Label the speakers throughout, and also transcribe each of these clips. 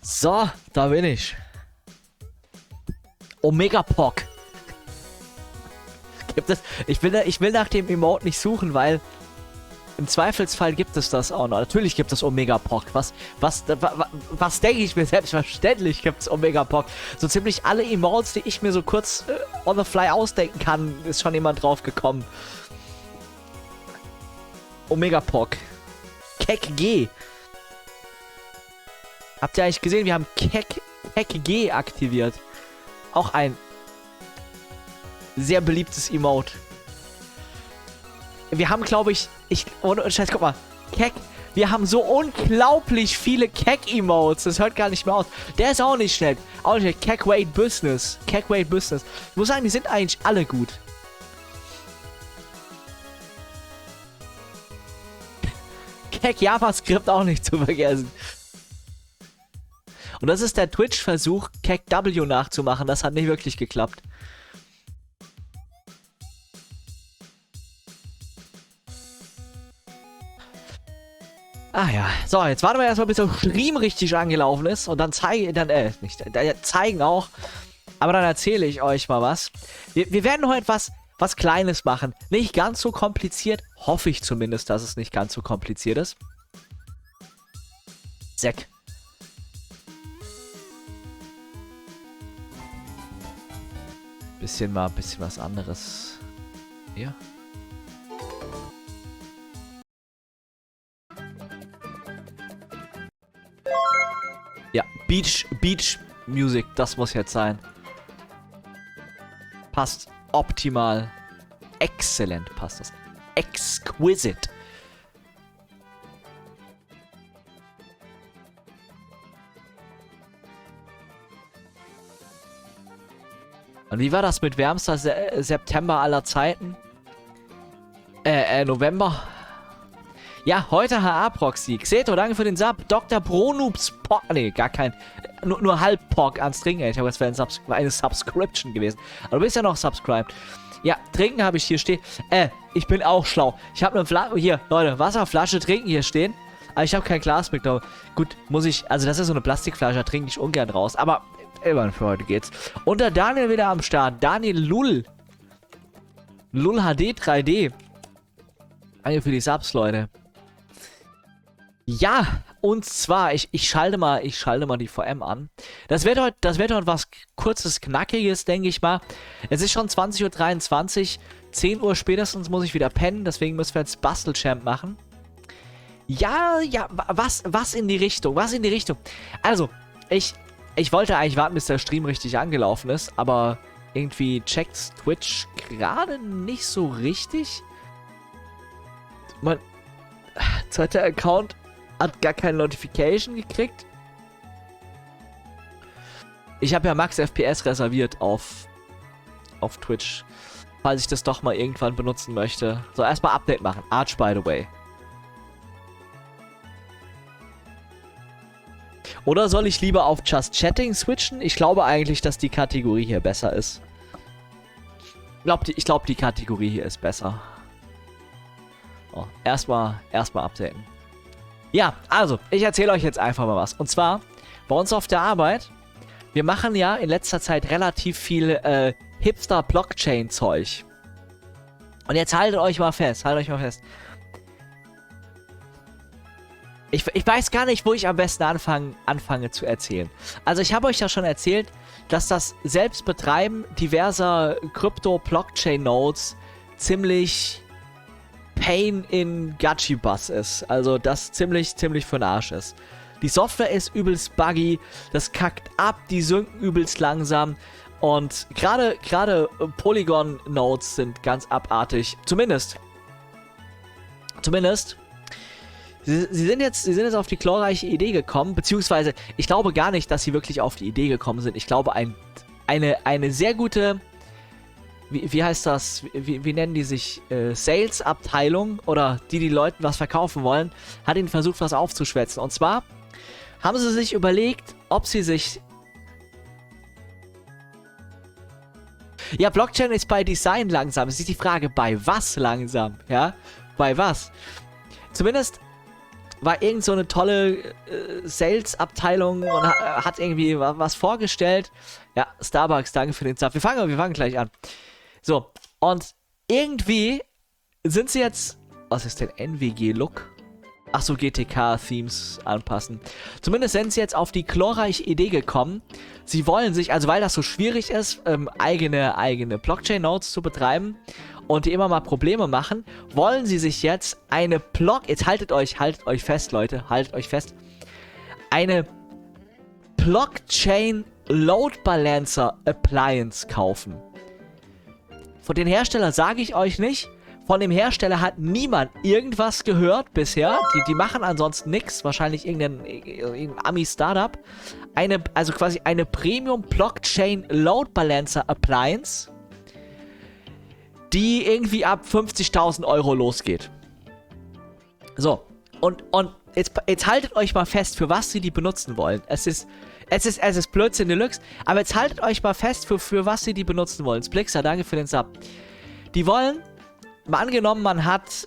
Speaker 1: So, da bin ich. Omega Pog. Gibt es. Ich will nach dem Emote nicht suchen, weil im Zweifelsfall gibt es das auch noch. Natürlich gibt es Omega Pog. Was denke ich mir? Selbstverständlich gibt es Omega Pog. So ziemlich alle Emotes, die ich mir so kurz on the fly ausdenken kann, ist schon jemand drauf gekommen. Omega Pog. Keck G. Habt ihr eigentlich gesehen? Wir haben Keck G aktiviert. Auch ein sehr beliebtes Emote. Wir haben, glaube ich, ohne Scheiß, guck mal, Keck. Wir haben so unglaublich viele Keck-Emotes. Das hört gar nicht mehr aus. Der ist auch nicht schlecht. Auch nicht schlecht. Keck Wait Business. Keck Wait Business. Ich muss sagen, die sind eigentlich alle gut. Keck JavaScript auch nicht zu vergessen. Und das ist der Twitch-Versuch, Keck W nachzumachen. Das hat nicht wirklich geklappt. Ah ja. So, jetzt warten wir erstmal, bis der Stream richtig angelaufen ist. Und dann zeigen auch. Aber dann erzähle ich euch mal was. Wir werden heute was Kleines machen. Nicht ganz so kompliziert. Hoffe ich zumindest, dass es nicht ganz so kompliziert ist. Zack. Bisschen was anderes. Hier. Ja, Beach Music, das muss jetzt sein. Passt optimal. Exzellent passt das. Exquisite. Und wie war das mit wärmster September aller Zeiten? November? Ja, heute HA-Proxy. Xeto, danke für den Sub. Dr. Bronoobs Pog. Nee, gar kein. Nur halb Pog ans Trinken. Ich glaube, das wäre eine Subscription gewesen. Aber du bist ja noch subscribed. Ja, trinken habe ich hier stehen. Ich bin auch schlau. Ich habe eine Flasche. Hier, Leute, Wasserflasche trinken hier stehen. Aber ich habe kein Glas mit, glaube ich. Gut, muss ich. Also, das ist so eine Plastikflasche, da trinke ich ungern raus. Aber immerhin für heute geht's. Und der Daniel wieder am Start. Daniel Lull. Lull HD 3D. Danke für die Subs, Leute. Ja, und zwar, ich schalte mal die VM an. Das wird heute was kurzes, knackiges, denke ich mal. Es ist schon 20:23 Uhr. 10 Uhr spätestens muss ich wieder pennen, deswegen müssen wir jetzt Bastelchamp machen. Ja, was in die Richtung, Also, ich wollte eigentlich warten, bis der Stream richtig angelaufen ist, aber irgendwie checkt Twitch gerade nicht so richtig. Mein zweiter Account hat gar keine Notification gekriegt. Ich habe ja Max FPS reserviert auf Twitch, falls ich das doch mal irgendwann benutzen möchte. So, erstmal Update machen. Arch, by the way. Oder soll ich lieber auf Just Chatting switchen? Ich glaube eigentlich, dass die Kategorie hier besser ist. Ich glaube, die Kategorie hier ist besser. Oh, erstmal updaten. Ja, also, ich erzähle euch jetzt einfach mal was. Und zwar, bei uns auf der Arbeit, wir machen ja in letzter Zeit relativ viel Hipster-Blockchain-Zeug. Und jetzt haltet euch mal fest, Ich weiß gar nicht, wo ich am besten anfange zu erzählen. Also ich habe euch ja schon erzählt, dass das Selbstbetreiben diverser Krypto-Blockchain-Nodes ziemlich Pain in Gachi-Bus ist. Also das ziemlich für den Arsch ist. Die Software ist übelst buggy, das kackt ab, die synken übelst langsam und gerade Polygon-Nodes sind ganz abartig. Zumindest. Sie sind jetzt auf die glorreiche Idee gekommen, beziehungsweise ich glaube gar nicht, dass sie wirklich auf die Idee gekommen sind. Ich glaube, eine sehr gute, wie heißt das, wie nennen die sich, Sales-Abteilung oder die Leuten was verkaufen wollen, hat ihnen versucht, was aufzuschwätzen. Und zwar haben sie sich überlegt, ob sie sich... Ja, Blockchain ist bei Design langsam. Es ist die Frage, bei was langsam, ja? Bei was? Zumindest war irgend so eine tolle Sales-Abteilung und hat irgendwie was vorgestellt. Ja, Starbucks, danke für den Sub. Wir fangen gleich an. So, und irgendwie sind sie jetzt... Was ist denn NWG-Look? Achso, GTK-Themes anpassen. Zumindest sind sie jetzt auf die glorreiche Idee gekommen. Sie wollen sich, also weil das so schwierig ist, eigene Blockchain-Nodes zu betreiben und die immer mal Probleme machen, wollen sie sich jetzt eine jetzt haltet euch fest, Leute, haltet euch fest, eine Blockchain Load Balancer Appliance kaufen. Von den Herstellern sage ich euch nicht. Von dem Hersteller hat niemand irgendwas gehört bisher. Die machen ansonsten nichts. Wahrscheinlich irgendein Ami-Startup. Also quasi eine Premium Blockchain Load Balancer Appliance, die irgendwie ab 50.000 Euro losgeht. So. Und jetzt haltet euch mal fest, für was sie die benutzen wollen. Es ist Blödsinn Deluxe. Aber jetzt haltet euch mal fest, für was sie die benutzen wollen. Splixer, danke für den Sub. Die wollen... Mal angenommen, man hat,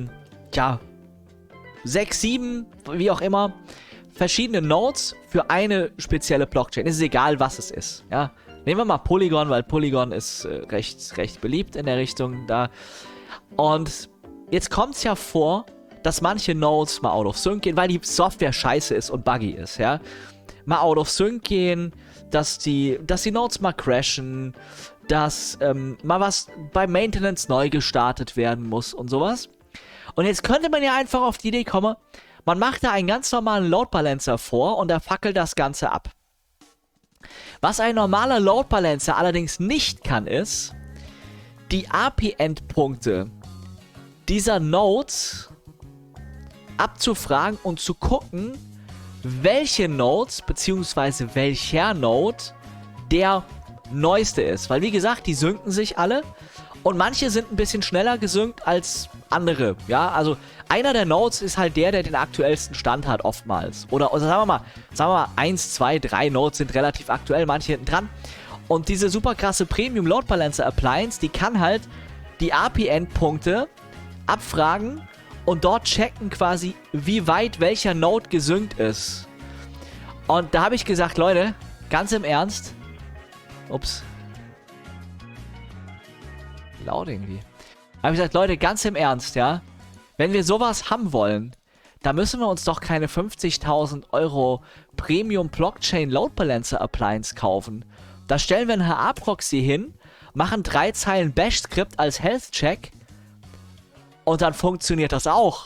Speaker 1: 6, 7, wie auch immer, verschiedene Nodes für eine spezielle Blockchain. Es ist egal, was es ist, ja. Nehmen wir mal Polygon, weil Polygon ist recht beliebt in der Richtung da. Und jetzt kommt es ja vor, dass manche Nodes mal out of sync gehen, weil die Software scheiße ist und buggy ist, ja. Mal out of sync gehen, dass die Nodes mal crashen, dass mal was bei Maintenance neu gestartet werden muss und sowas. Und jetzt könnte man ja einfach auf die Idee kommen, man macht da einen ganz normalen Load Balancer vor und er fackelt das Ganze ab. Was ein normaler Load Balancer allerdings nicht kann, ist, die API-Endpunkte dieser Nodes abzufragen und zu gucken, welche Nodes bzw. welcher Node der neueste ist. Weil wie gesagt, die synken sich alle und manche sind ein bisschen schneller gesynkt als andere. Ja, also einer der Nodes ist halt der den aktuellsten Stand hat oftmals. Oder sagen wir mal 1, 2, 3 Nodes sind relativ aktuell, manche hinten dran. Und diese super krasse Premium Load Balancer Appliance, die kann halt die API-Endpunkte abfragen und dort checken quasi, wie weit welcher Node gesynkt ist. Und da habe ich gesagt, Leute, ganz im Ernst, ups. Laut irgendwie. Da habe ich gesagt, Leute, ganz im Ernst, ja. Wenn wir sowas haben wollen, da müssen wir uns doch keine 50.000 Euro Premium Blockchain Load Balancer Appliance kaufen. Da stellen wir einen HA-Proxy hin, machen 3 Zeilen Bash-Skript als Health-Check und dann funktioniert das auch.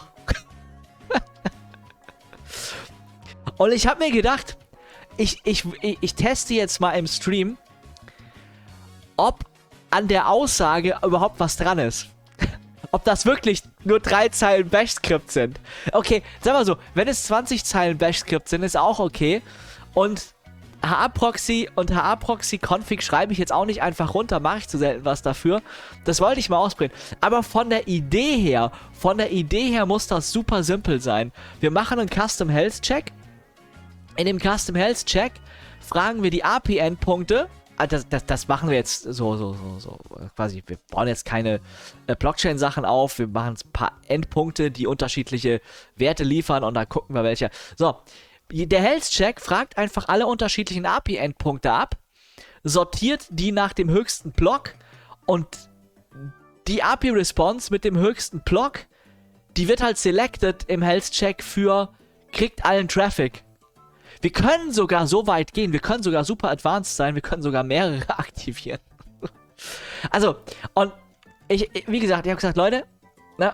Speaker 1: Und ich habe mir gedacht, ich teste jetzt mal im Stream, ob an der Aussage überhaupt was dran ist. Ob das wirklich nur 3 Zeilen Bash-Skript sind. Okay, sag mal so, wenn es 20 Zeilen Bash-Skript sind, ist auch okay. Und HA-Proxy und HA-Proxy-Config schreibe ich jetzt auch nicht einfach runter, mache ich zu selten was dafür. Das wollte ich mal ausprobieren. Aber von der Idee her muss das super simpel sein. Wir machen einen Custom Health Check. In dem Custom Health Check fragen wir die API-Endpunkte. Das machen wir jetzt so. Quasi, wir bauen jetzt keine Blockchain-Sachen auf. Wir machen ein paar Endpunkte, die unterschiedliche Werte liefern und dann gucken wir welche. So, der Health-Check fragt einfach alle unterschiedlichen API-Endpunkte ab, sortiert die nach dem höchsten Block und die API-Response mit dem höchsten Block, die wird halt selected im Health-Check für kriegt allen Traffic. Wir können sogar so weit gehen, wir können sogar super advanced sein, wir können sogar mehrere aktivieren. Also, und wie gesagt, ich habe gesagt, Leute, na,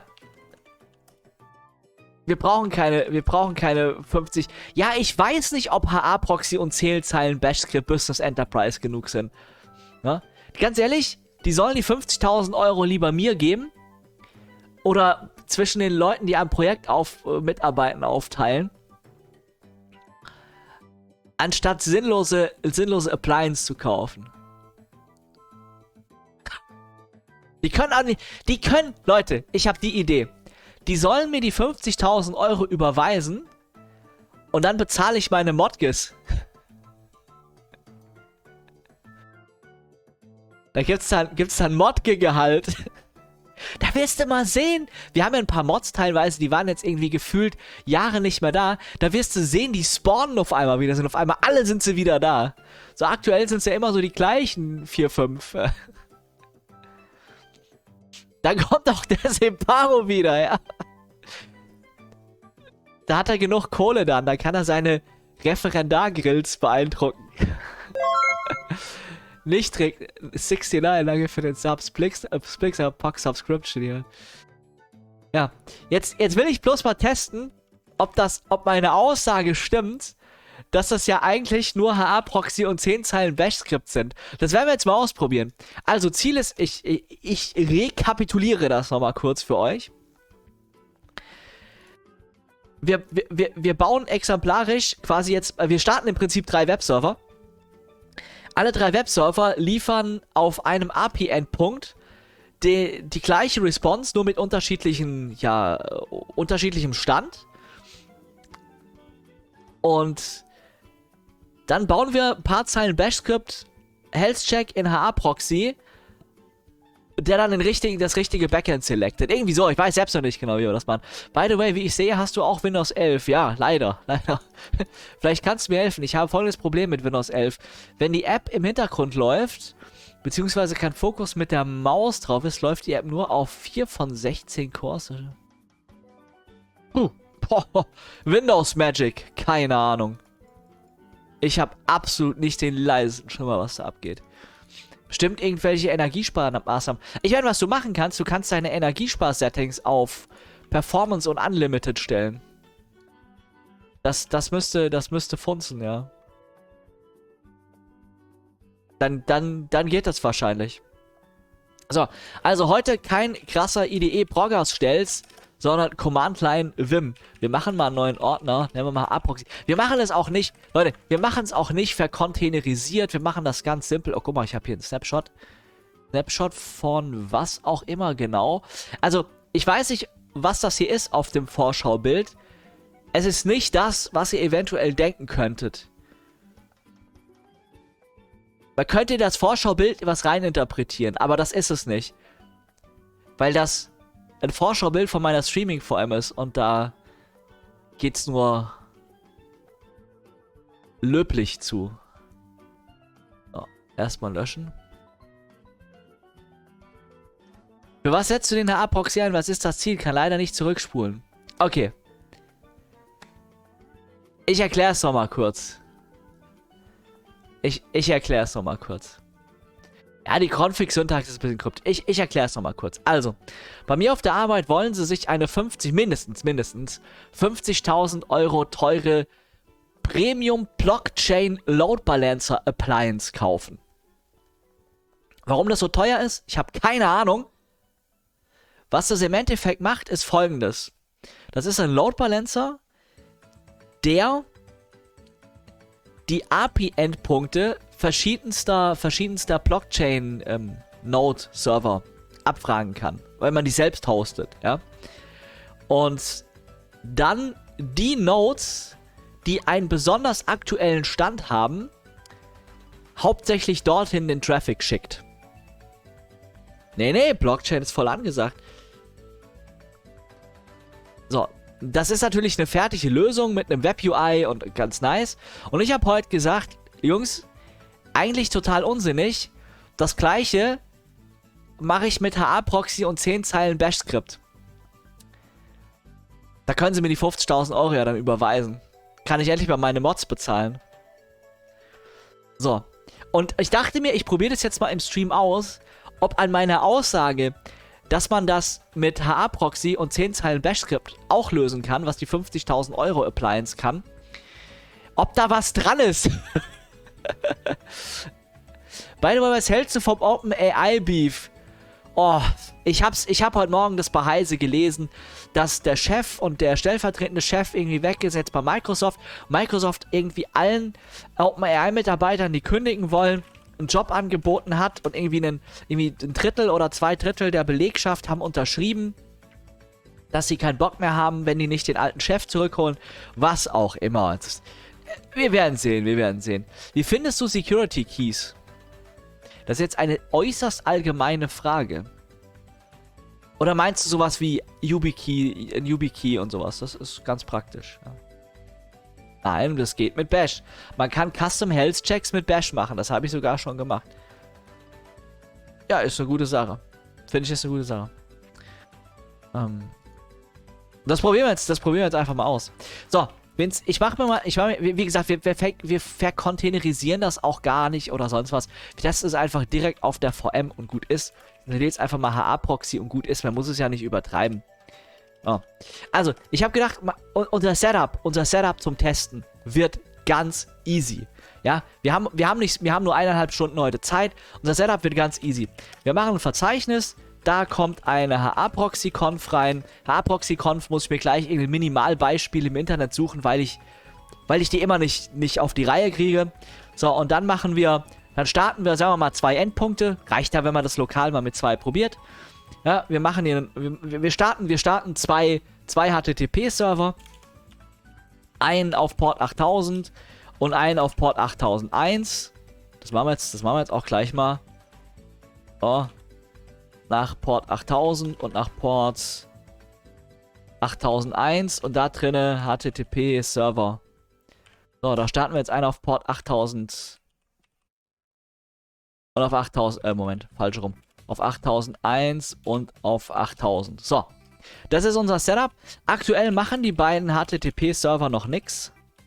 Speaker 1: wir brauchen keine 50. Ja, ich weiß nicht, ob HA-Proxy und Zählzeilen Bash-Script Business Enterprise genug sind. Na? Ganz ehrlich, die sollen die 50.000 Euro lieber mir geben oder zwischen den Leuten, die am Projekt mitarbeiten, aufteilen. Anstatt sinnlose Appliance zu kaufen. Leute, ich habe die Idee. Die sollen mir die 50.000 Euro überweisen und dann bezahle ich meine Modgis. Da gibt's dann Modge-Gehalt. Da wirst du mal sehen. Wir haben ja ein paar Mods teilweise, die waren jetzt irgendwie gefühlt Jahre nicht mehr da. Da wirst du sehen, die spawnen auf einmal wieder, sind auf einmal alle sind sie wieder da. So aktuell sind es ja immer so die gleichen 4, 5. Dann kommt auch der Separo wieder, ja. Da hat er genug Kohle dann, da kann er seine Referendargrills beeindrucken. Nicht trägt 69, danke für den Sub. Splixer Pack Subscription hier. Ja, jetzt will ich bloß mal testen, ob meine Aussage stimmt, dass das ja eigentlich nur HA-Proxy und 10 Zeilen Bash-Skript sind. Das werden wir jetzt mal ausprobieren. Also Ziel ist, ich rekapituliere das nochmal kurz für euch. Wir bauen exemplarisch quasi jetzt, wir starten im Prinzip 3 Webserver. Alle 3 Webserver liefern auf einem API-Endpunkt die gleiche Response, nur mit unterschiedlichem Stand. Und dann bauen wir ein paar Zeilen Bash-Script, Health-Check in HA-Proxy, der dann das richtige Backend selectet. Irgendwie so, ich weiß selbst noch nicht genau, wie wir das machen. By the way, wie ich sehe, hast du auch Windows 11. Ja, leider. Vielleicht kannst du mir helfen. Ich habe folgendes Problem mit Windows 11. Wenn die App im Hintergrund läuft, beziehungsweise kein Fokus mit der Maus drauf ist, läuft die App nur auf 4 von 16 Cores. Windows Magic. Keine Ahnung. Ich habe absolut nicht den leisen Schimmer, was da abgeht. Bestimmt irgendwelche Energiesparmaßnahmen. Ich meine, was du machen kannst, du kannst deine Energiespar-Settings auf Performance und Unlimited stellen. Das müsste funzen, ja. Dann geht das wahrscheinlich. So, also heute kein krasser IDE-Progress-Stells, sondern Command-Line Vim. Wir machen mal einen neuen Ordner, nennen wir mal Aproxy. Wir machen es auch nicht, Leute, wir machen es auch nicht vercontainerisiert, wir machen das ganz simpel. Oh, guck mal, ich habe hier einen Snapshot. Snapshot von was auch immer genau. Also, ich weiß nicht, was das hier ist auf dem Vorschaubild. Es ist nicht das, was ihr eventuell denken könntet. Man könnte das Vorschaubild was reininterpretieren, aber das ist es nicht. Weil das ein Vorschaubild von meiner Streaming-VM ist und da geht's nur löblich zu. So, erstmal löschen. Für was setzt du den HA-Proxy ein? Was ist das Ziel? Kann leider nicht zurückspulen. Okay. Ich erkläre es nochmal kurz. Ich erkläre es nochmal kurz. Ja, die Config-Syntax ist ein bisschen kryptisch. Ich erkläre es nochmal kurz. Also, bei mir auf der Arbeit wollen sie sich eine mindestens 50.000 Euro teure Premium Blockchain Load Balancer Appliance kaufen. Warum das so teuer ist? Ich habe keine Ahnung. Was das im Endeffekt macht, ist folgendes. Das ist ein Load Balancer, der die API-Endpunkte verschiedenster Blockchain-Node-Server abfragen kann, weil man die selbst hostet, ja. Und dann die Nodes, die einen besonders aktuellen Stand haben, hauptsächlich dorthin den Traffic schickt. Nee, Blockchain ist voll angesagt. So, das ist natürlich eine fertige Lösung mit einem Web-UI und ganz nice. Und ich habe heute gesagt, Jungs, eigentlich total unsinnig. Das gleiche mache ich mit HA-Proxy und 10 Zeilen Bash-Skript. Da können sie mir die 50.000 Euro ja dann überweisen. Kann ich endlich mal meine Mods bezahlen. So. Und ich dachte mir, ich probiere das jetzt mal im Stream aus, ob an meiner Aussage, dass man das mit HA-Proxy und 10 Zeilen Bash-Skript auch lösen kann, was die 50.000 Euro Appliance kann, ob da was dran ist. By the way, was hältst du vom OpenAI-Beef? Oh, ich hab heute Morgen das bei Heise gelesen, dass der Chef und der stellvertretende Chef irgendwie weg ist jetzt bei Microsoft. Microsoft irgendwie allen OpenAI-Mitarbeitern, die kündigen wollen, einen Job angeboten hat und irgendwie ein Drittel oder 2 Drittel der Belegschaft haben unterschrieben, dass sie keinen Bock mehr haben, wenn die nicht den alten Chef zurückholen. Was auch immer. Wir werden sehen, wir werden sehen. Wie findest du Security Keys? Das ist jetzt eine äußerst allgemeine Frage. Oder meinst du sowas wie YubiKey, ein YubiKey und sowas? Das ist ganz praktisch. Ja. Nein, das geht mit Bash. Man kann Custom Health Checks mit Bash machen. Das habe ich sogar schon gemacht. Ja, ist eine gute Sache. Finde ich, ist eine gute Sache. Das probieren wir jetzt einfach mal aus. So, Vince, wie gesagt, wir vercontainerisieren das auch gar nicht oder sonst was. Das ist einfach direkt auf der VM und gut ist. Du lädst einfach mal HA-Proxy und gut ist. Man muss es ja nicht übertreiben. Oh. Also, ich habe gedacht, unser Setup zum Testen wird ganz easy. Ja, wir haben nur 1,5 Stunden heute Zeit. Unser Setup wird ganz easy. Wir machen ein Verzeichnis. Da kommt eine HA-Proxy-Conf rein. HA-Proxy-Conf muss ich mir gleich irgendein Minimalbeispiel im Internet suchen, weil ich die immer nicht auf die Reihe kriege. So, und dann starten wir, sagen wir mal, 2 Endpunkte. Reicht ja, wenn man das lokal mal mit 2 probiert. Ja, wir starten zwei HTTP-Server. Einen auf Port 8000 und einen auf Port 8001. Das machen wir jetzt auch gleich mal. So. Nach Port 8000 und nach Port 8001 und da drinne HTTP-Server. So, da starten wir jetzt einen auf Port 8000 und auf 8000, Moment, falsch rum. Auf 8001 und auf 8000. So, das ist unser Setup. Aktuell machen die beiden HTTP-Server noch nichts.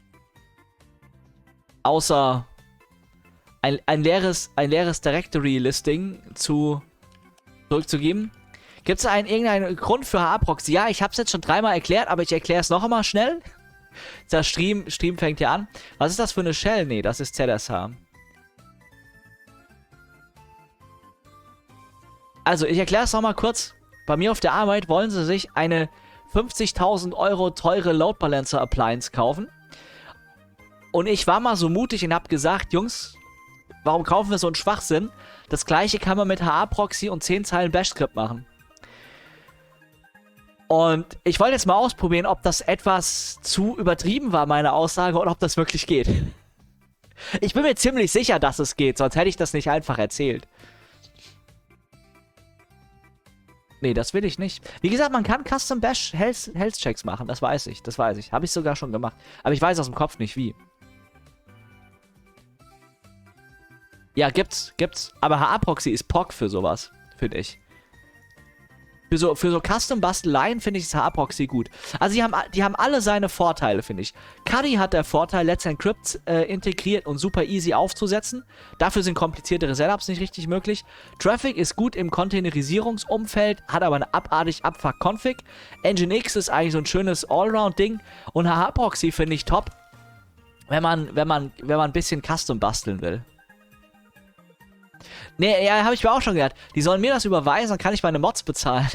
Speaker 1: Außer ein leeres Directory-Listing zurückzugeben. Gibt es irgendeinen Grund für HA-Proxy? Ja, ich habe es jetzt schon 3-mal erklärt, aber ich erkläre es noch einmal schnell. Der Stream fängt ja an. Was ist das für eine Shell? Nee, das ist ZSH. Also, ich erkläre es nochmal kurz. Bei mir auf der Arbeit wollen sie sich eine 50.000 € teure Load Balancer Appliance kaufen. Und ich war mal so mutig und habe gesagt, Jungs, warum kaufen wir so einen Schwachsinn? Das gleiche kann man mit HA-Proxy und 10 Zeilen Bash-Skript machen. Und ich wollte jetzt mal ausprobieren, ob das etwas zu übertrieben war, meine Aussage, oder ob das wirklich geht. Ich bin mir ziemlich sicher, dass es geht, sonst hätte ich das nicht einfach erzählt. Nee, das will ich nicht. Wie gesagt, man kann Custom Bash Health Checks machen, das weiß ich. Habe ich sogar schon gemacht. Aber ich weiß aus dem Kopf nicht, wie. Ja, gibt's. Aber HA-Proxy ist POC für sowas, finde ich. Für so Custom-Basteleien finde ich das HA-Proxy gut. Also die haben alle seine Vorteile, finde ich. Cuddy hat der Vorteil, Let's Encrypt integriert und super easy aufzusetzen. Dafür sind kompliziertere Setups nicht richtig möglich. Traffic ist gut im Containerisierungsumfeld, hat aber eine abartig Abfuck-Config. Nginx ist eigentlich so ein schönes Allround-Ding. Und HA-Proxy finde ich top, wenn man ein bisschen Custom basteln will. Nee, ja, habe ich mir auch schon gedacht. Die sollen mir das überweisen, dann kann ich meine Mods bezahlen.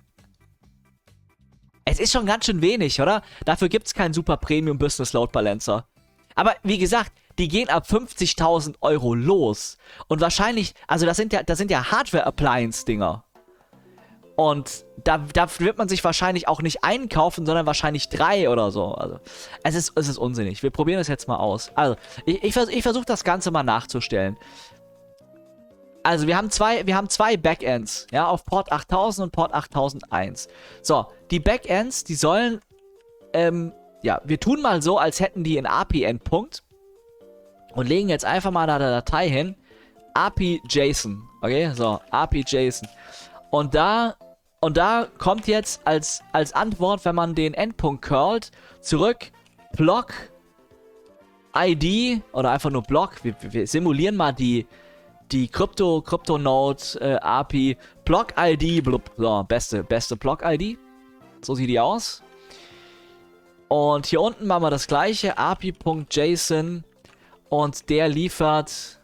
Speaker 1: Es ist schon ganz schön wenig, oder? Dafür gibt es keinen super Premium Business Load Balancer. Aber wie gesagt, die gehen ab 50.000 € los. Und wahrscheinlich, also das sind ja Hardware-Appliance-Dinger. Und da wird man sich wahrscheinlich auch nicht einen kaufen, sondern wahrscheinlich 3 oder so. Also, es ist unsinnig. Wir probieren das jetzt mal aus. Also, ich versuche das Ganze mal nachzustellen. Also, wir haben zwei Backends, ja, auf Port 8000 und Port 8001. So, die Backends, die sollen, ja, wir tun mal so, als hätten die einen API-Endpunkt und legen jetzt einfach mal da eine Datei hin, API-JSON, okay, so, API-JSON. Und da kommt jetzt als Antwort, wenn man den Endpunkt curlt, zurück, Block, ID, oder einfach nur Block, wir simulieren mal die Crypto-Node API, Block-ID, blub, so, beste Block-ID. So sieht die aus. Und hier unten machen wir das gleiche, API.json und der liefert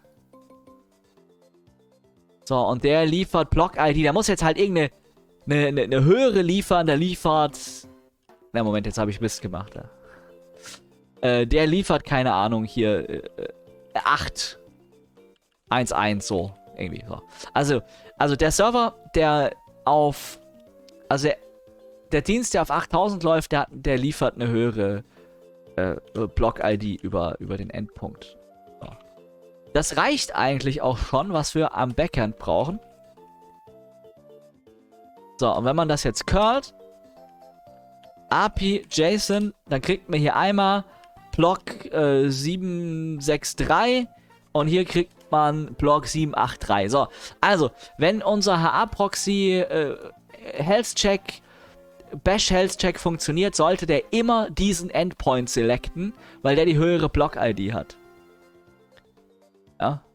Speaker 1: Block-ID. Der muss jetzt halt irgendeine eine höhere liefern, der liefert... Na, Moment, jetzt habe ich Mist gemacht. Ja. Der liefert, keine Ahnung, hier 8 1.1, so, irgendwie, so. Also der Server, der auf, also der Dienst, der auf 8000 läuft, der liefert eine höhere Block-ID über den Endpunkt. So. Das reicht eigentlich auch schon, was wir am Backend brauchen. So, und wenn man das jetzt curlt, API JSON, dann kriegt man hier einmal Block 763 und hier kriegt man Block 783. So, also, wenn unser HA-Proxy Health-Check, Bash-Health-Check funktioniert, sollte der immer diesen Endpoint selecten, weil der die höhere Block-ID hat. Ja.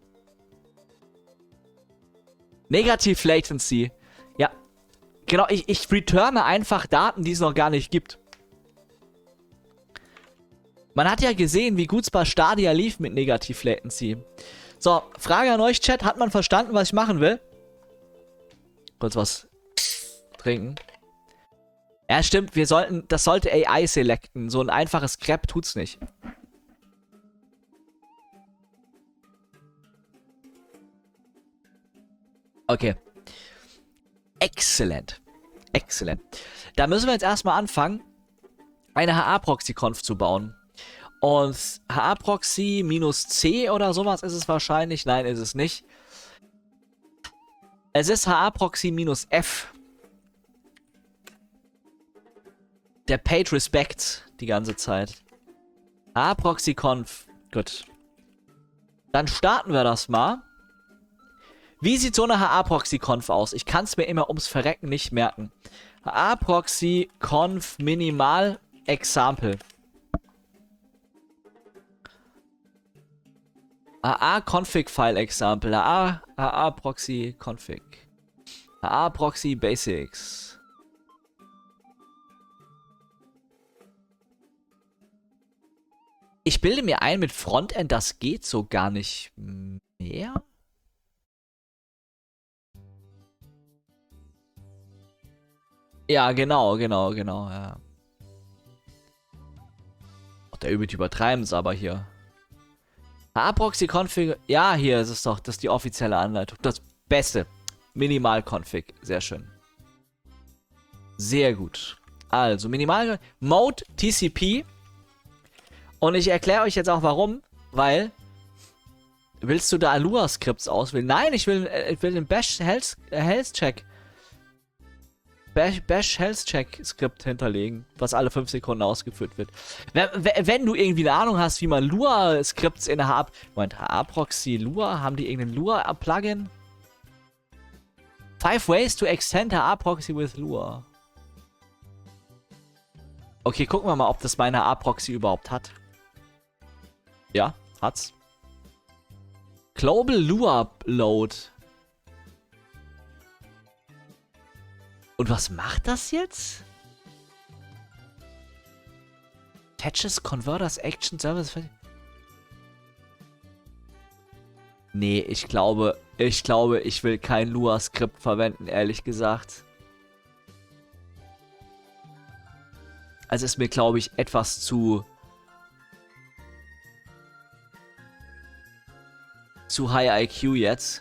Speaker 1: Negative Latency. Ja. Genau, ich returne einfach Daten, die es noch gar nicht gibt. Man hat ja gesehen, wie gut es bei Stadia lief mit Negative Latency. So, Frage an euch, Chat. Hat man verstanden, was ich machen will? Kurz was trinken. Ja, stimmt. Das sollte AI selecten. So ein einfaches Grep tut's nicht. Okay. Exzellent. Exzellent. Da müssen wir jetzt erstmal anfangen, eine HA-Proxy-Conf zu bauen. Und HA-Proxy -C oder sowas ist es wahrscheinlich. Nein, ist es nicht. Es ist HA-Proxy -F. Der paid respect die ganze Zeit. HA-Proxy-Conf. Gut. Dann starten wir das mal. Wie sieht so eine HA-Proxy-Conf aus? Ich kann es mir immer ums Verrecken nicht merken. HA-Proxy-Conf minimal Example. HA-Config-File-Example. HA-Proxy-Config. HA-Proxy-Basics. Ich bilde mir ein, mit Frontend, das geht so gar nicht mehr. Ja, genau, ja. Oh, der übel übertreiben es aber hier. HA-Proxy-Config. Ja, hier ist es doch. Das ist die offizielle Anleitung. Das Beste. Minimal-Config. Sehr schön. Sehr gut. Also, Minimal. Mode TCP. Und ich erkläre euch jetzt auch warum. Weil. Willst du da Lua-Skripts auswählen? Nein, ich will den Bash Health Check. Bash Health Check Skript hinterlegen, was alle 5 Sekunden ausgeführt wird. Wenn du irgendwie eine Ahnung hast, wie man Lua Skripts in HA-Proxy Lua, haben die irgendeinen Lua Plugin? 5 ways to extend HA-Proxy with Lua. Okay, gucken wir mal, ob das meine HA-Proxy überhaupt hat. Ja, hat's. Global Lua Load. Und was macht das jetzt? Catches, Converters, Action, Service. Nee, ich glaube, ich will kein Lua-Skript verwenden, ehrlich gesagt. Also ist mir, glaube ich, etwas zu high IQ jetzt.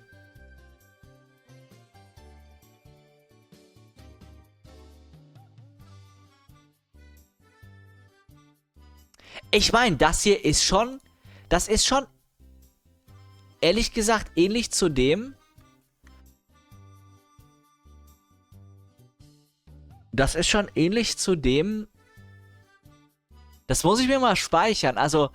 Speaker 1: Ich meine, das ist schon, ehrlich gesagt, ähnlich zu dem. Das ist schon ähnlich zu dem. Das muss ich mir mal speichern, also.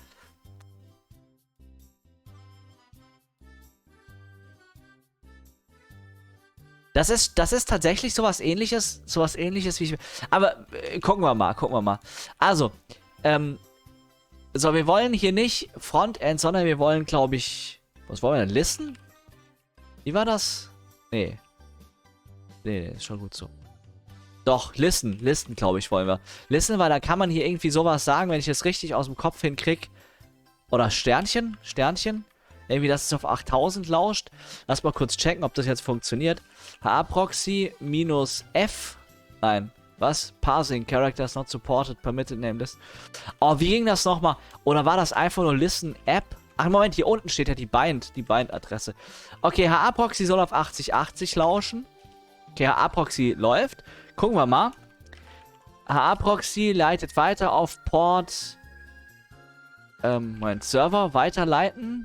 Speaker 1: Das ist tatsächlich sowas ähnliches wie ich. Aber gucken wir mal. Also, so, wir wollen hier nicht Frontend, sondern wir wollen, glaube ich... Was wollen wir denn? Listen? Wie war das? Nee, ist schon gut so. Doch, Listen, glaube ich, wollen wir. Listen, weil da kann man hier irgendwie sowas sagen, wenn ich es richtig aus dem Kopf hinkrieg. Oder Sternchen? Irgendwie, dass es auf 8000 lauscht. Lass mal kurz checken, ob das jetzt funktioniert. HA-Proxy -F. Nein. Was? Parsing, Characters not supported, permitted nameless. Oh, wie ging das nochmal? Oder war das einfach nur Listen App? Ach, Moment, hier unten steht ja die Bind-Adresse. Okay, HA-Proxy soll auf 8080 lauschen. Okay, HA-Proxy läuft. Gucken wir mal. HA-Proxy leitet weiter auf Port. Moment, Server weiterleiten.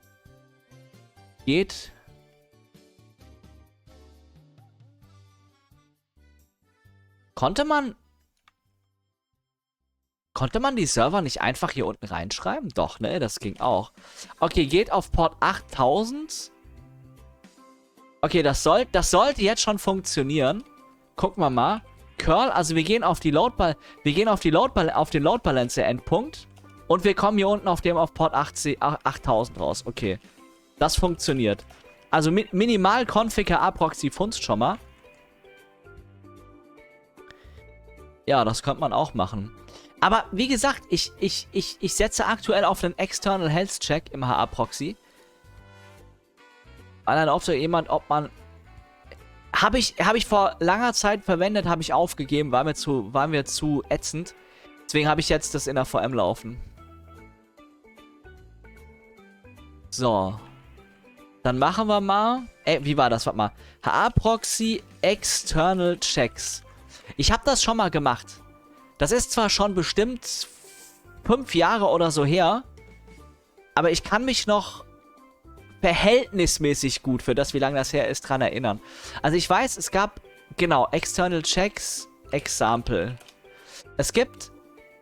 Speaker 1: Geht. Konnte man die Server nicht einfach hier unten reinschreiben? Doch, ne? Das ging auch. Okay, geht auf Port 8000. Okay, das sollte jetzt schon funktionieren. Gucken wir mal. Curl, also wir gehen auf den Load Balancer Endpunkt. Und wir kommen hier unten auf Port 8000 raus. Okay. Das funktioniert. Also minimal Config HA-Proxy funzt schon mal. Ja, das könnte man auch machen. Aber wie gesagt, ich setze aktuell auf den External Health Check im HA-Proxy. Weil dann oft so jemand, ob man... Habe ich vor langer Zeit verwendet, habe ich aufgegeben, war mir zu ätzend. Deswegen habe ich jetzt das in der VM laufen. So. Dann machen wir mal... wie war das? Warte mal. HA-Proxy External Checks. Ich habe das schon mal gemacht. Das ist zwar schon bestimmt 5 Jahre oder so her, aber ich kann mich noch verhältnismäßig gut für das, wie lange das her ist, dran erinnern. Also ich weiß, es gab, genau, External Checks, Example. Es gibt,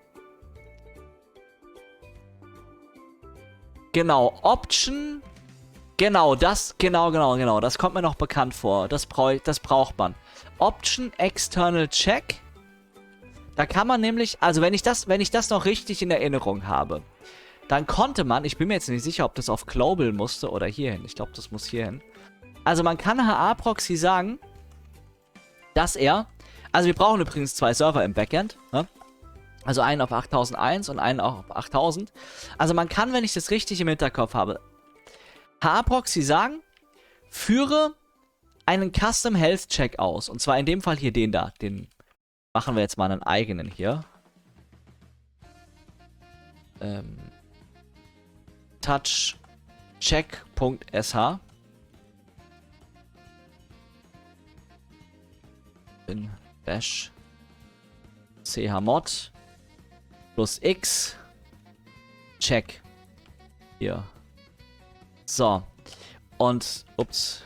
Speaker 1: genau, Option, genau, das kommt mir noch bekannt vor. Das braucht man. Option External Check. Da kann man nämlich, also wenn ich das noch richtig in Erinnerung habe, dann konnte man, ich bin mir jetzt nicht sicher, ob das auf Global musste oder hierhin. Ich glaube, das muss hierhin. Also man kann HA-Proxy sagen, dass er, also wir brauchen übrigens 2 Server im Backend, ne? Also einen auf 8001 und einen auch auf 8000. Also man kann, wenn ich das richtig im Hinterkopf habe, HA-Proxy sagen, führe einen Custom Health Check aus. Und zwar in dem Fall hier den da, den machen wir jetzt mal einen eigenen hier. Touch check.sh. In bash chmod plus x check. Hier. So. Und, ups.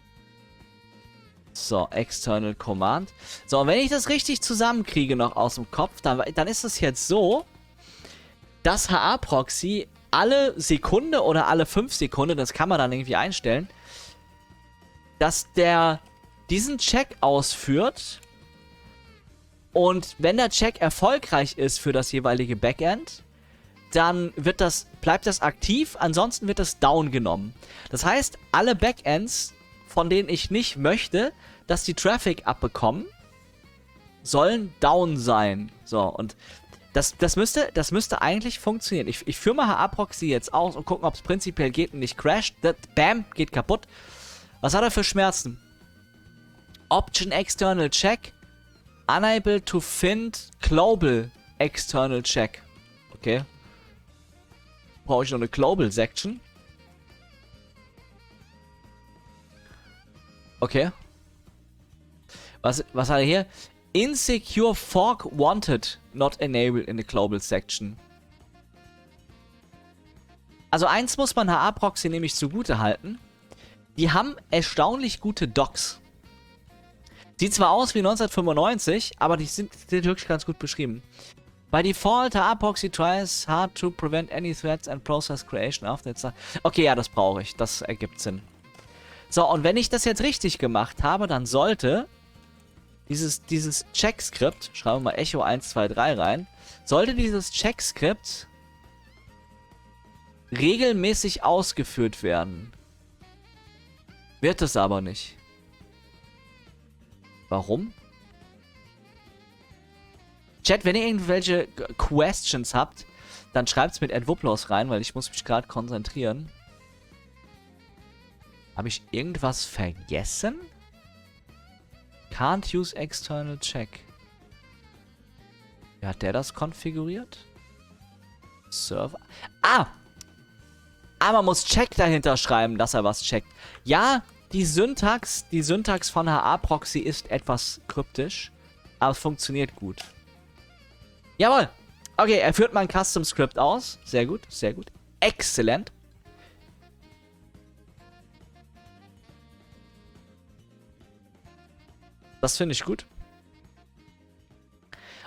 Speaker 1: So, External Command. So, und wenn ich das richtig zusammenkriege noch aus dem Kopf, dann ist es jetzt so, dass HA-Proxy alle Sekunde oder alle 5 Sekunden, das kann man dann irgendwie einstellen, dass der diesen Check ausführt und wenn der Check erfolgreich ist für das jeweilige Backend, dann bleibt das aktiv, ansonsten wird das down genommen. Das heißt, alle Backends, von denen ich nicht möchte, dass die Traffic abbekommen, sollen down sein. So, und das müsste eigentlich funktionieren. Ich führe mal HA-Proxy jetzt aus und gucken, ob es prinzipiell geht und nicht crasht. Bam, geht kaputt. Was hat er für Schmerzen? Option External Check. Unable to find Global External Check. Okay. Brauche ich noch eine Global Section. Okay. Was hat er hier? Insecure fork wanted, not enabled in the global section. Also eins muss man HA-Proxy nämlich zugute halten. Die haben erstaunlich gute Docs. Sieht zwar aus wie 1995, aber die sind wirklich ganz gut beschrieben. By default, HA-Proxy tries hard to prevent any threats and process creation after it's... Okay, ja, das brauche ich. Das ergibt Sinn. So, und wenn ich das jetzt richtig gemacht habe, dann sollte dieses Check-Skript, schreiben wir mal Echo 123 rein, sollte dieses Check-Skript regelmäßig ausgeführt werden. Wird es aber nicht. Warum? Chat, wenn ihr irgendwelche Questions habt, dann schreibt es mit Adwoplos rein, weil ich muss mich gerade konzentrieren. Habe ich irgendwas vergessen? Can't use external check. Wie hat der das konfiguriert? Server. Ah! Ah, man muss Check dahinter schreiben, dass er was checkt. Ja, die Syntax von HA-Proxy ist etwas kryptisch, aber es funktioniert gut. Jawohl! Okay, er führt mal ein Custom-Script aus. Sehr gut, sehr gut. Exzellent. Das finde ich gut.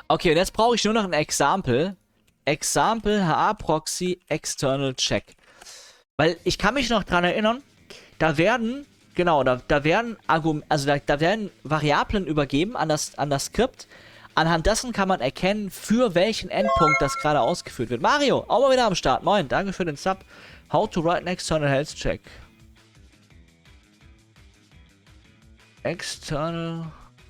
Speaker 1: Okay, und jetzt brauche ich nur noch ein Example. Example HA-Proxy External Check. Weil ich kann mich noch dran erinnern, da werden, genau, da werden da werden Variablen übergeben an das Skript. Anhand dessen kann man erkennen, für welchen Endpunkt das gerade ausgeführt wird. Mario, auch mal wieder am Start. Moin, danke für den Sub. How to write an external health check. External.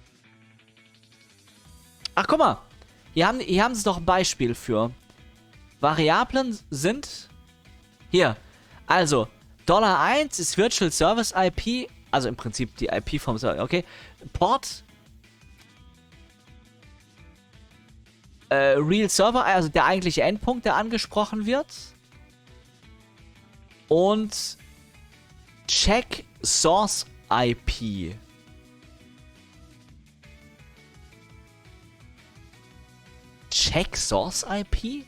Speaker 1: Ach, guck mal. Hier haben sie doch ein Beispiel für. Variablen sind. Hier. Also, $1 ist Virtual Service IP. Also im Prinzip die IP vom Server. Okay. Port. Real Server, also der eigentliche Endpunkt, der angesprochen wird. Und Check Source IP. Check Source IP?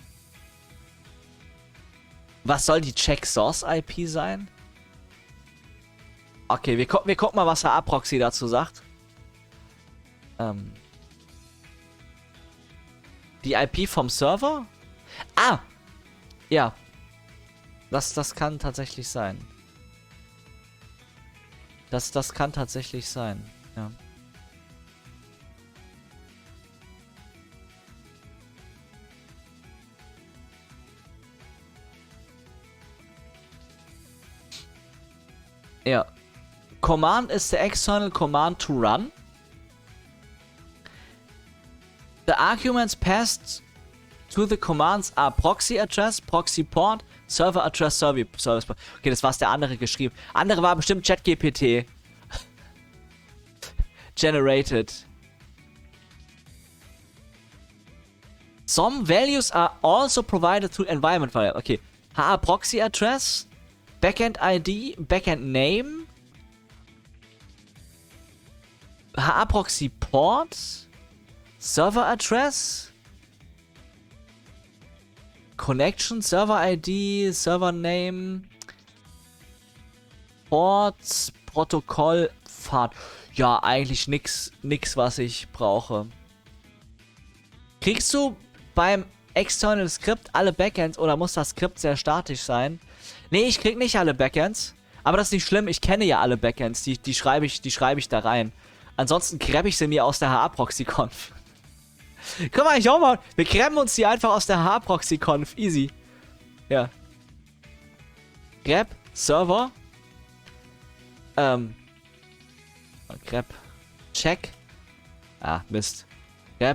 Speaker 1: Was soll die Check Source IP sein? Okay, wir gucken mal, was der A-Proxy dazu sagt. Die IP vom Server? Ah! Ja. Das kann tatsächlich sein. Das kann tatsächlich sein. Ja. Ja. Command is the external command to run. The arguments passed to the commands are proxy address, proxy port, server address, service port. Okay, das war's der andere geschrieben. Andere war bestimmt ChatGPT. Generated. Some values are also provided to environment variable. Okay. HA proxy address, backend ID, backend name, HA proxy port, server address, connection, server ID, server name, Port, Protokoll, Pfad. Ja, eigentlich nix, was ich brauche. Kriegst du beim External Script alle Backends oder muss das Skript sehr statisch sein? Nee, ich krieg nicht alle Backends. Aber das ist nicht schlimm, ich kenne ja alle Backends. Die schreibe ich da rein. Ansonsten grab ich sie mir aus der HA-Proxy-Conf. Guck mal, wir gräben uns die einfach aus der HA-Proxy-Conf. Easy. Ja. Grab, Server. Grab, check. Ah, Mist. Grab.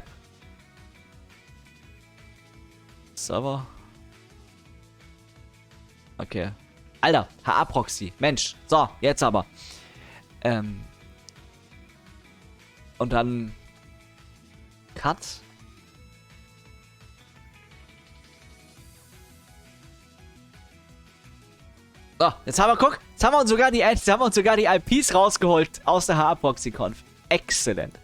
Speaker 1: Server. Okay. Alter, HA-Proxy. Mensch. So, jetzt aber. Und dann Cut. So, jetzt haben wir uns sogar die IPs rausgeholt aus der HA-Proxy-Conf. Exzellent.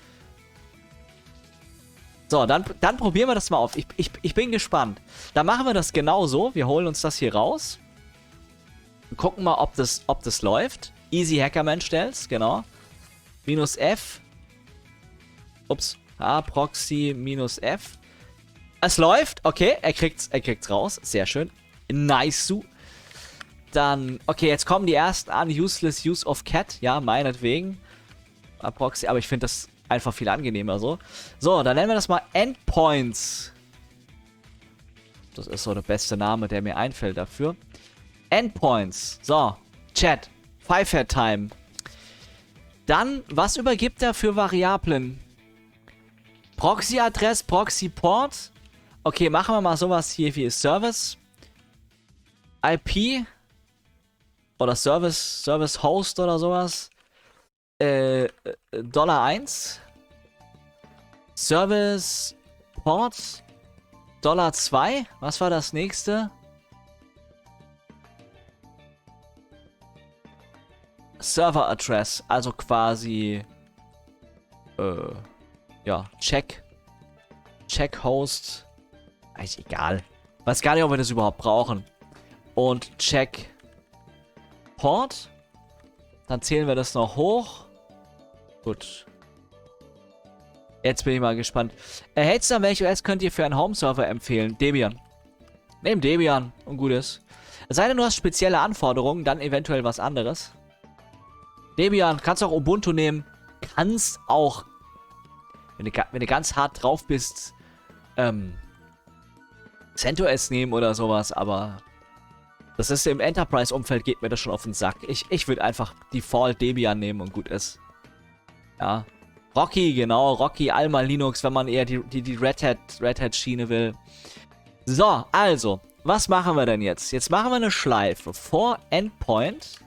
Speaker 1: So, dann probieren wir das mal auf. Ich bin gespannt. Dann machen wir das genau so. Wir holen uns das hier raus. Und gucken mal, ob das läuft. Easy Hackerman stellt's, genau. -F. Ups. Proxy -F. Es läuft. Okay, er kriegt's raus. Sehr schön. Nice. Dann, okay, jetzt kommen die ersten an. Useless Use of Cat. Ja, meinetwegen. Proxy, aber ich finde das einfach viel angenehmer so. So, dann nennen wir das mal Endpoints. Das ist so der beste Name, der mir einfällt dafür. Endpoints. So, Chat. Five-Head-Time. Dann, was übergibt er für Variablen? Proxy-Adress, Proxy-Port. Okay, machen wir mal sowas hier wie Service. IP. Oder Service-Host oder sowas. $1. Service Port. $2. Was war das nächste? Server Address. Also quasi. Ja, Check Host. Ist egal. Weiß gar nicht, ob wir das überhaupt brauchen. Und Check Port. Dann zählen wir das noch hoch. Gut. Jetzt bin ich mal gespannt. Hellster, welche OS könnt ihr für einen Home-Server empfehlen? Debian. Nehmt Debian und gut ist. Es sei denn, du hast spezielle Anforderungen, dann eventuell was anderes. Debian, kannst auch Ubuntu nehmen. Kannst auch, wenn du ganz hart drauf bist, CentOS nehmen oder sowas, aber das ist im Enterprise-Umfeld, geht mir das schon auf den Sack. Ich würde einfach Default Debian nehmen und gut ist. Ja. Rocky, genau, Rocky, Alma, Linux, wenn man eher die Red Hat-Schiene will. So, also, was machen wir denn jetzt? Jetzt machen wir eine Schleife for Endpoint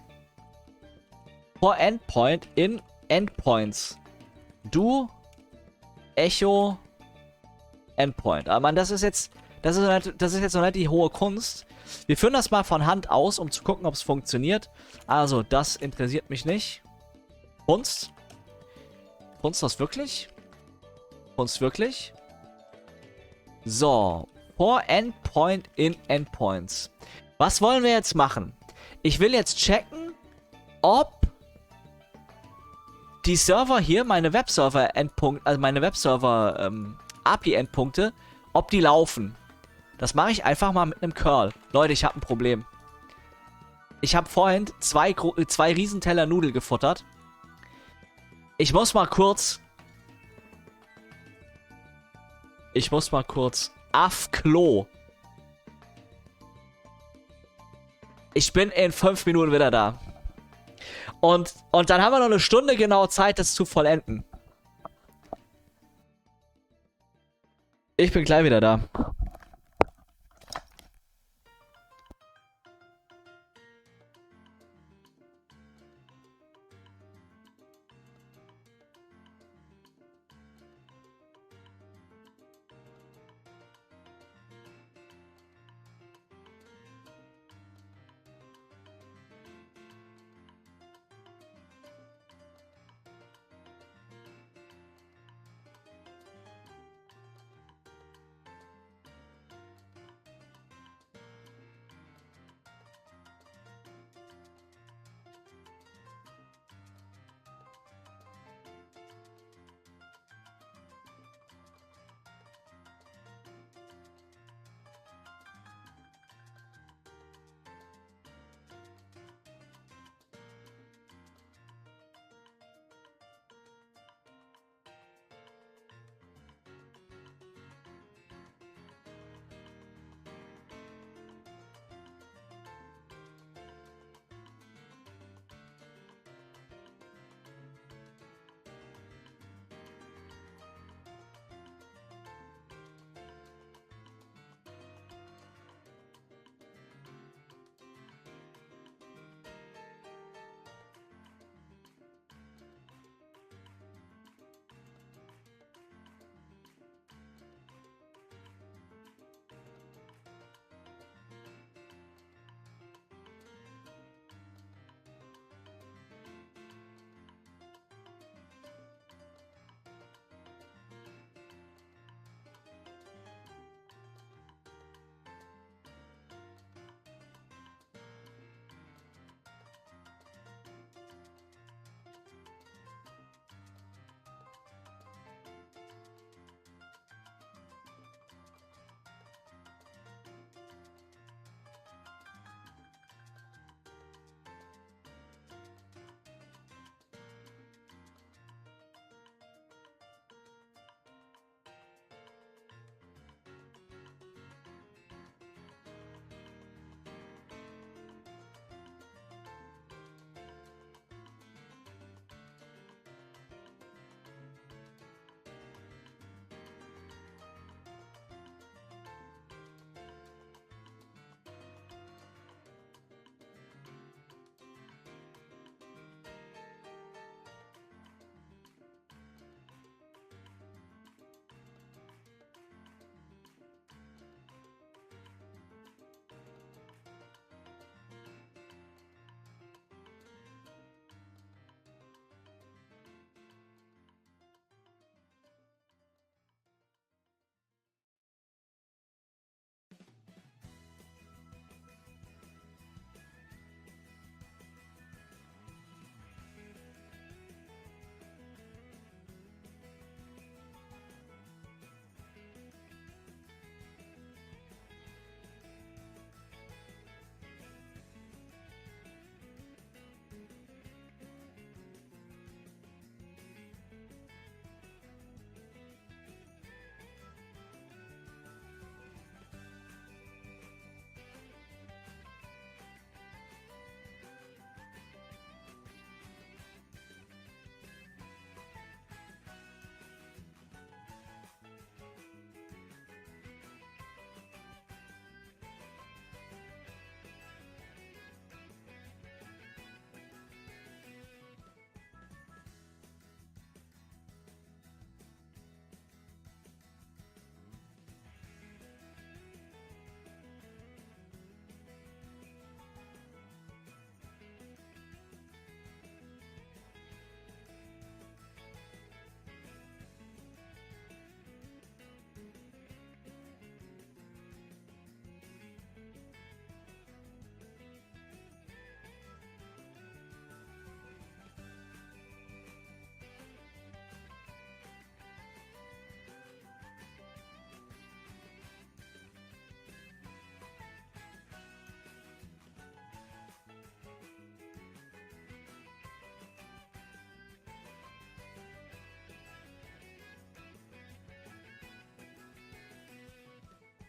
Speaker 1: in Endpoints. Do Echo Endpoint. Aber man, das ist jetzt noch nicht die hohe Kunst. Wir führen das mal von Hand aus, um zu gucken, ob es funktioniert. Also, das interessiert mich nicht. Kunst? Kunst das wirklich? Kunst wirklich? So. For Endpoint in Endpoints. Was wollen wir jetzt machen? Ich will jetzt checken, ob die Server hier, meine Webserver-Endpunkte, also meine Webserver-API-Endpunkte, ob die laufen. Das mache ich einfach mal mit einem Curl. Leute, ich habe ein Problem. Ich habe vorhin zwei Riesenteller Nudel gefuttert. Ich muss mal kurz auf Klo. Ich bin in 5 Minuten wieder da. Und dann haben wir noch eine Stunde genau Zeit, das zu vollenden. Ich bin gleich wieder da.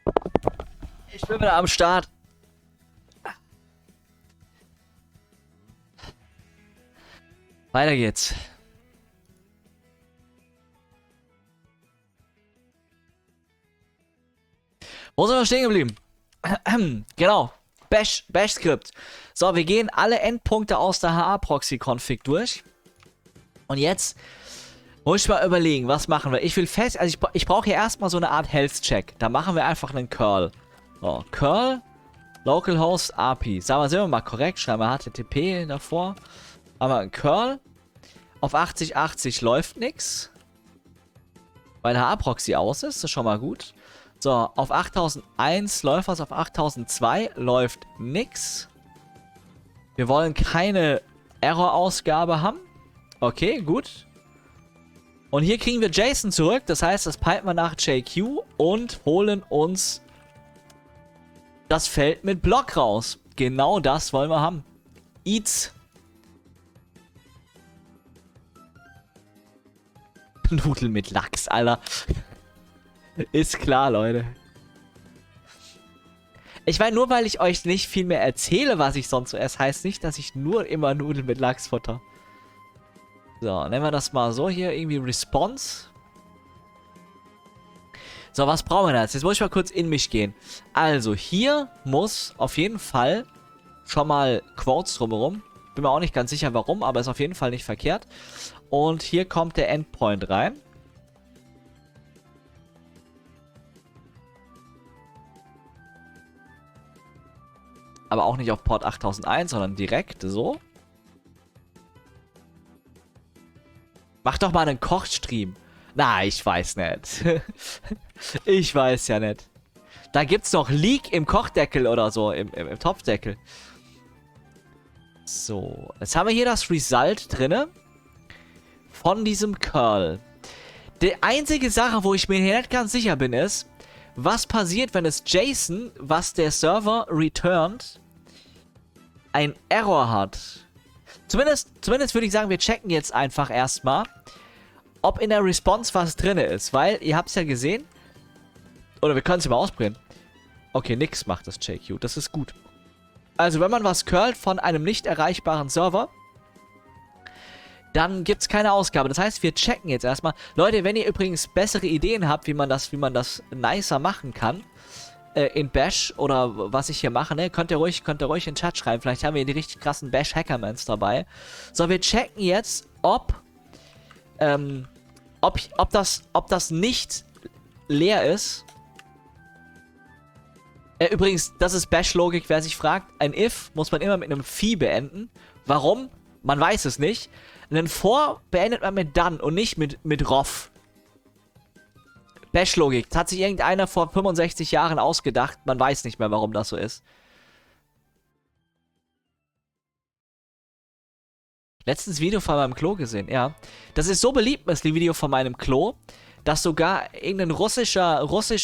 Speaker 1: Ich bin wieder am Start. Weiter geht's. Wo sind wir stehen geblieben? Genau. Bash-Skript. So, wir gehen alle Endpunkte aus der HA-Proxy-Config durch. Und jetzt muss ich mal überlegen, was machen wir? Ich will fest, also ich brauche hier erstmal so eine Art Health-Check. Da machen wir einfach einen Curl. So, Curl, Localhost, API. Sagen wir, sind wir mal korrekt, schreiben wir HTTP davor. Haben wir einen Curl. Auf 8080 läuft nichts. Weil HA-Proxy aus ist, das ist schon mal gut. So, auf 8001 läuft was, auf 8002 läuft nix. Wir wollen keine Error-Ausgabe haben. Okay, gut. Und hier kriegen wir JSON zurück, das heißt, das pipen wir nach JQ und holen uns das Feld mit Block raus. Genau das wollen wir haben. Eats. Nudeln mit Lachs, Alter. Ist klar, Leute. Ich meine, nur weil ich euch nicht viel mehr erzähle, was ich sonst so esse, heißt nicht, dass ich nur immer Nudeln mit Lachs futter. So, nennen wir das mal so hier, irgendwie Response. So, was brauchen wir da jetzt? Jetzt muss ich mal kurz in mich gehen. Also, hier muss auf jeden Fall schon mal Quotes drumherum. Bin mir auch nicht ganz sicher, warum, aber ist auf jeden Fall nicht verkehrt. Und hier kommt der Endpoint rein. Aber auch nicht auf Port 8001, sondern direkt so. Mach doch mal einen Kochstream. Na, ich weiß nicht. Ich weiß ja nicht. Da gibt's noch Leak im Kochdeckel oder so, im Topfdeckel. So, jetzt haben wir hier das Result drinne. Von diesem Curl. Die einzige Sache, wo ich mir hier nicht ganz sicher bin, ist, was passiert, wenn es JSON, was der Server returnt, ein Error hat. Zumindest würde ich sagen, wir checken jetzt einfach erstmal, ob in der Response was drin ist. Weil, ihr habt es ja gesehen. Oder wir können es ja mal ausprobieren. Okay, nix macht das JQ. Das ist gut. Also, wenn man was curlt von einem nicht erreichbaren Server, dann gibt es keine Ausgabe. Das heißt, wir checken jetzt erstmal. Leute, wenn ihr übrigens bessere Ideen habt, wie man das nicer machen kann, in Bash oder was ich hier mache, ne, könnt ihr ruhig in den Chat schreiben. Vielleicht haben wir die richtig krassen Bash-Hackermans dabei. So, wir checken jetzt, ob das nicht leer ist. Übrigens, das ist Bash-Logik, wer sich fragt. Ein if muss man immer mit einem Phi beenden. Warum? Man weiß es nicht. Einen for beendet man mit done und nicht mit rof. Bash-Logik. Das hat sich irgendeiner vor 65 Jahren ausgedacht. Man weiß nicht mehr, warum das so ist. Letztens Video von meinem Klo gesehen, ja. Das ist so beliebt, das Video von meinem Klo, dass sogar irgendein russischer,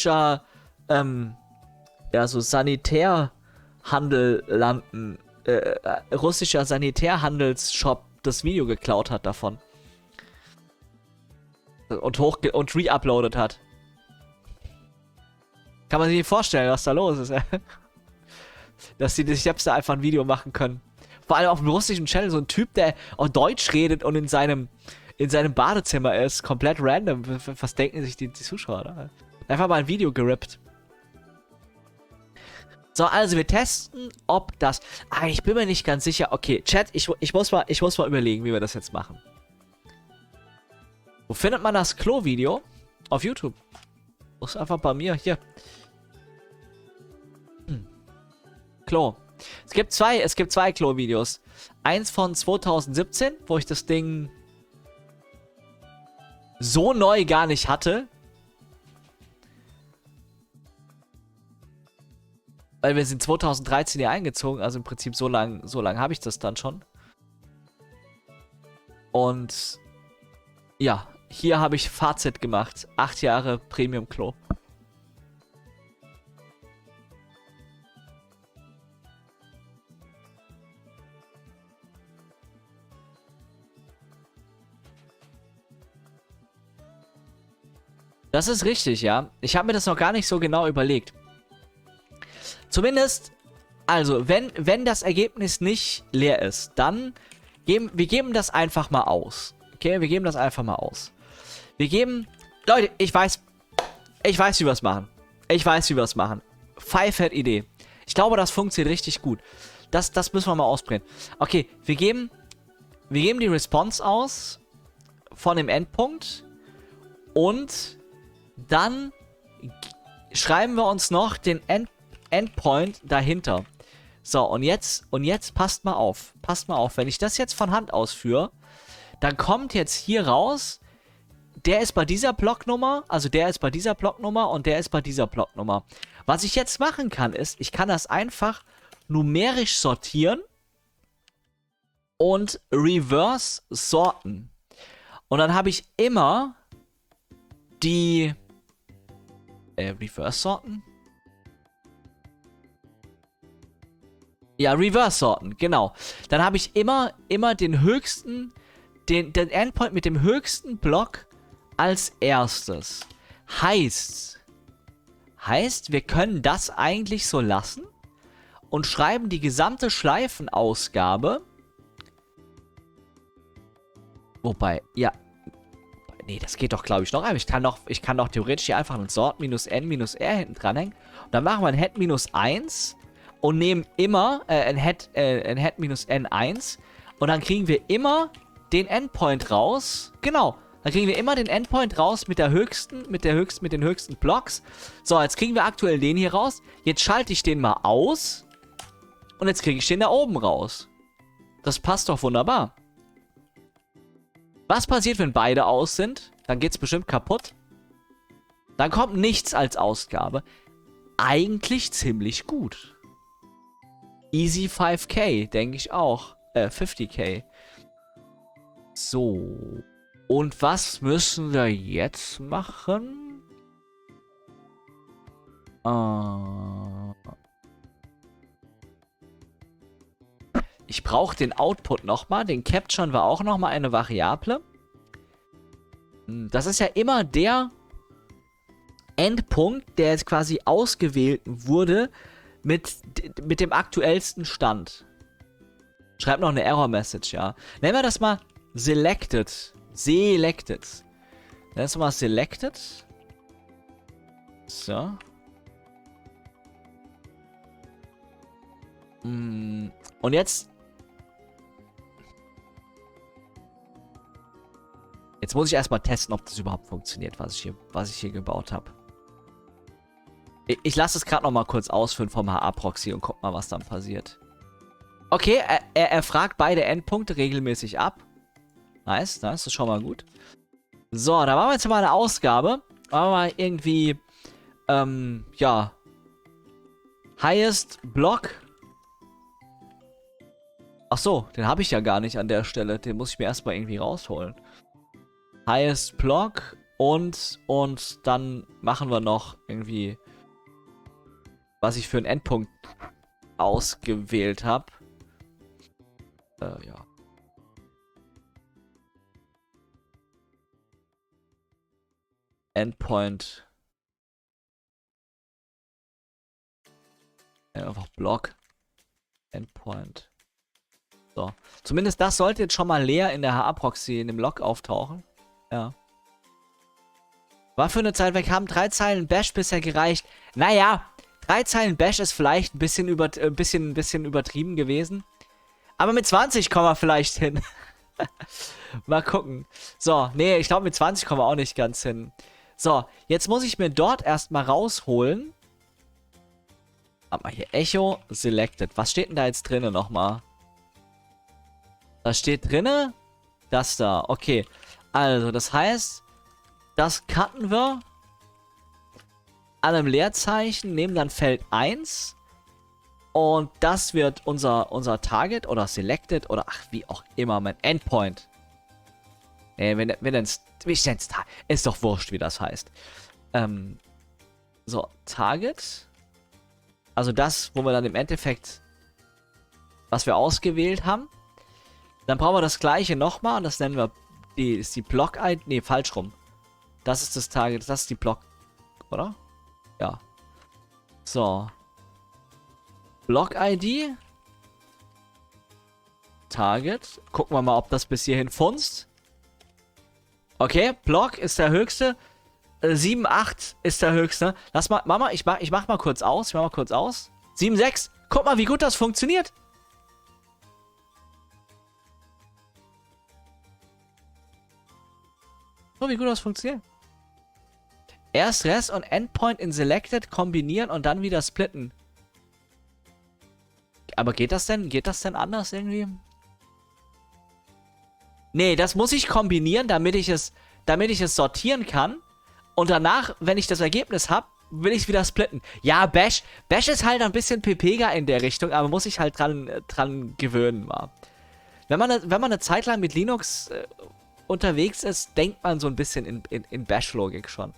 Speaker 1: ja, so russischer Sanitärhandelsshop das Video geklaut hat davon. Und re-uploadet hat. Kann man sich nicht vorstellen, was da los ist, dass die sich selbst da einfach ein Video machen können. Vor allem auf dem russischen Channel, so ein Typ, der auch Deutsch redet und in seinem Badezimmer ist. Komplett random. Was denken sich die Zuschauer da? Einfach mal ein Video gerippt. So, also wir testen, ob das... Ah, ich bin mir nicht ganz sicher. Okay, Chat, ich muss mal überlegen, wie wir das jetzt machen. Wo findet man das Klo-Video? Auf YouTube. Das ist einfach bei mir, hier. Klo. Es gibt zwei Klo-Videos. Eins von 2017, wo ich das Ding so neu gar nicht hatte. Weil wir sind 2013 hier eingezogen, also im Prinzip so lang habe ich das dann schon. Und ja, hier habe ich Fazit gemacht. 8 Jahre Premium-Klo. Das ist richtig, ja. Ich habe mir das noch gar nicht so genau überlegt. Zumindest, also, wenn das Ergebnis nicht leer ist, dann wir geben das einfach mal aus. Okay, wir geben das einfach mal aus. Wir geben, Leute, ich weiß, wie wir es machen. Ich weiß, wie wir es machen. Pfeifert-Idee. Ich glaube, das funktioniert richtig gut. Das müssen wir mal ausprobieren. Okay, wir geben die Response aus von dem Endpunkt und dann schreiben wir uns noch den Endpoint dahinter. So, und jetzt passt mal auf. Passt mal auf, wenn ich das jetzt von Hand ausführe, dann kommt jetzt hier raus, der ist bei dieser Blocknummer, also der ist bei dieser Blocknummer und der ist bei dieser Blocknummer. Was ich jetzt machen kann, ist, ich kann das einfach numerisch sortieren und reverse sorten. Und dann habe ich immer die reverse sorten? Ja, reverse sorten, genau. Dann habe ich immer den höchsten, den Endpoint mit dem höchsten Block als erstes. Heißt, wir können das eigentlich so lassen und schreiben die gesamte Schleifenausgabe. Wobei, ja. Nee, das geht doch, glaube ich, noch. Aber ich kann doch theoretisch hier einfach einen Sort-N-R hinten dranhängen. Und dann machen wir ein Head-1 und nehmen immer ein Head-N1. Und dann kriegen wir immer den Endpoint raus. Genau. Dann kriegen wir immer den Endpoint raus mit den höchsten Blocks. So, jetzt kriegen wir aktuell den hier raus. Jetzt schalte ich den mal aus. Und jetzt kriege ich den da oben raus. Das passt doch wunderbar. Was passiert, wenn beide aus sind? Dann geht's bestimmt kaputt. Dann kommt nichts als Ausgabe. Eigentlich ziemlich gut. Easy 5K, denke ich auch. 50K. So. Und was müssen wir jetzt machen? Ich brauche den Output nochmal. Den Capturen wir auch nochmal eine Variable. Das ist ja immer der Endpunkt, der jetzt quasi ausgewählt wurde mit dem aktuellsten Stand. Schreibt noch eine Error-Message, ja. Nennen wir das mal Selected. Selected. Dann ist mal Selected. So. Und jetzt. Jetzt muss ich erstmal testen, ob das überhaupt funktioniert, was ich hier gebaut habe. Ich lasse es gerade nochmal kurz ausführen vom HA-Proxy und guck mal, was dann passiert. Okay, er fragt beide Endpunkte regelmäßig ab. Nice, das ist schon mal gut. So, da machen wir jetzt mal eine Ausgabe. Machen wir mal irgendwie, ja. Highest Block. Ach so, den habe ich ja gar nicht an der Stelle. Den muss ich mir erstmal irgendwie rausholen. Highest Block und dann machen wir noch irgendwie, was ich für einen Endpunkt ausgewählt habe. Ja. Endpoint. Einfach Block. Endpoint. So. Zumindest das sollte jetzt schon mal leer in der HA-Proxy in dem Log auftauchen. Ja. War für eine Zeit weg, haben 3 Zeilen Bash bisher gereicht. Naja, 3 Zeilen Bash ist vielleicht ein bisschen, bisschen übertrieben gewesen. Aber mit 20 kommen wir vielleicht hin. Mal gucken. So, nee, ich glaube mit 20 kommen wir auch nicht ganz hin. So, jetzt muss ich mir dort erstmal rausholen. Warte mal hier, Echo Selected. Was steht denn da jetzt drinnen nochmal? Da steht drinne das da. Okay, also das heißt, das cutten wir an einem Leerzeichen, nehmen dann Feld 1 und das wird unser Target oder Selected oder ach, wie auch immer, mein Endpoint. Ist doch wurscht, wie das heißt. So, Target. Also das, wo wir dann im Endeffekt, was wir ausgewählt haben. Dann brauchen wir das gleiche nochmal und das nennen wir, ist die Block-ID, nee, falsch rum. Das ist das Target, das ist die Block, oder? Ja. So. Block-ID. Target. Gucken wir mal, ob das bis hierhin funzt. Okay, Block ist der höchste. 7,8 ist der höchste. Lass mal, Mama, ich mach mal kurz aus. Ich mach mal kurz aus. 7,6. Guck mal, wie gut das funktioniert. So, wie gut das funktioniert. Erst Rest und Endpoint in Selected kombinieren und dann wieder splitten. Aber geht das denn anders irgendwie? Nee, das muss ich kombinieren, damit ich es sortieren kann. Und danach, wenn ich das Ergebnis habe, will ich es wieder splitten. Ja, Bash ist halt ein bisschen PPiger in der Richtung, aber muss ich halt dran gewöhnen. Mal. Wenn man eine Zeit lang mit Linux unterwegs ist, denkt man so ein bisschen in Bash-Logik schon.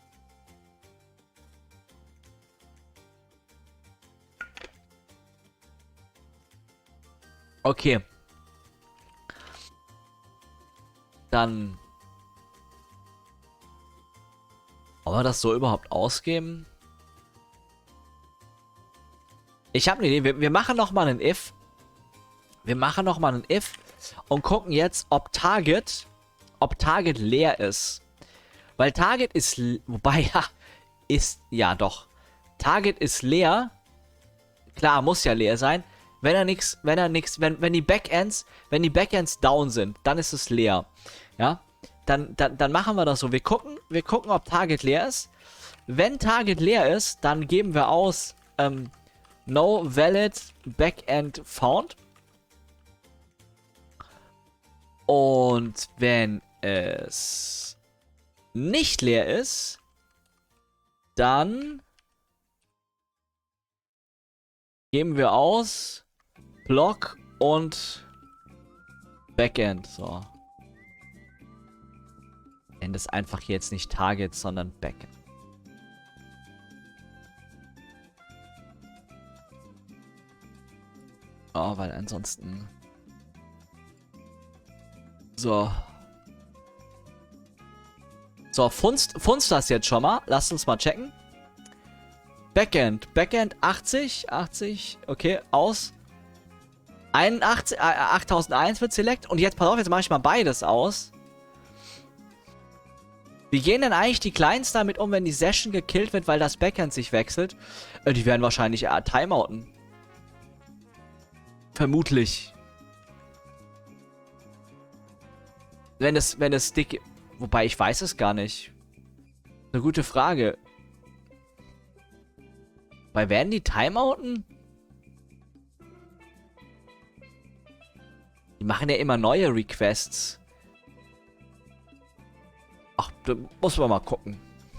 Speaker 1: Okay. Dann... Wollen wir das so überhaupt ausgeben? Ich habe eine Idee. Wir machen nochmal einen If. Wir machen nochmal einen If und gucken jetzt, ob Target leer ist. Weil Target ist... Wobei, ja, ist... Ja, doch. Target ist leer. Klar, muss ja leer sein. Wenn die Backends down sind, dann ist es leer. Ja? Dann machen wir das so. Wir gucken, ob Target leer ist. Wenn Target leer ist, dann geben wir aus no valid backend found. Und wenn es nicht leer ist, dann geben wir aus Block und Backend. So. Nennt es einfach jetzt nicht Target, sondern Backend. Oh, weil ansonsten... So. So, funzt das jetzt schon mal. Lasst uns mal checken. Backend 80, okay, aus. 8001 wird Select. Und jetzt, pass auf, jetzt mache ich mal beides aus. Wie gehen denn eigentlich die Clients damit um, wenn die Session gekillt wird, weil das Backend sich wechselt? Die werden wahrscheinlich timeouten. Vermutlich. Wenn es dick... Wobei, ich weiß es gar nicht. Eine gute Frage. Weil werden die timeouten? Die machen ja immer neue Requests. Ach, da muss man mal gucken.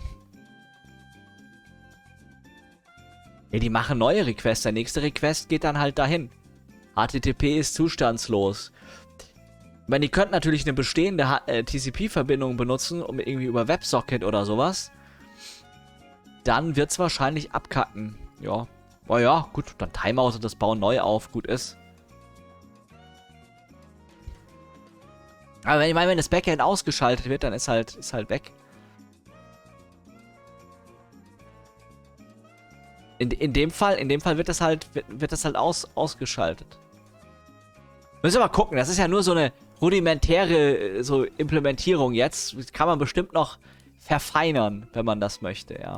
Speaker 1: Ja, die machen neue Requests. Der nächste Request geht dann halt dahin. HTTP ist zustandslos. Ich meine, die könnten natürlich eine bestehende TCP-Verbindung benutzen, um irgendwie über WebSocket oder sowas. Dann wird es wahrscheinlich abkacken. Ja. Oh ja, gut, dann Timeout und das bauen neu auf. Gut ist. Aber wenn das Backend ausgeschaltet wird, dann ist halt weg. In dem Fall wird das halt ausgeschaltet. Müssen wir mal gucken. Das ist ja nur so eine rudimentäre so Implementierung jetzt. Das kann man bestimmt noch verfeinern, wenn man das möchte, ja.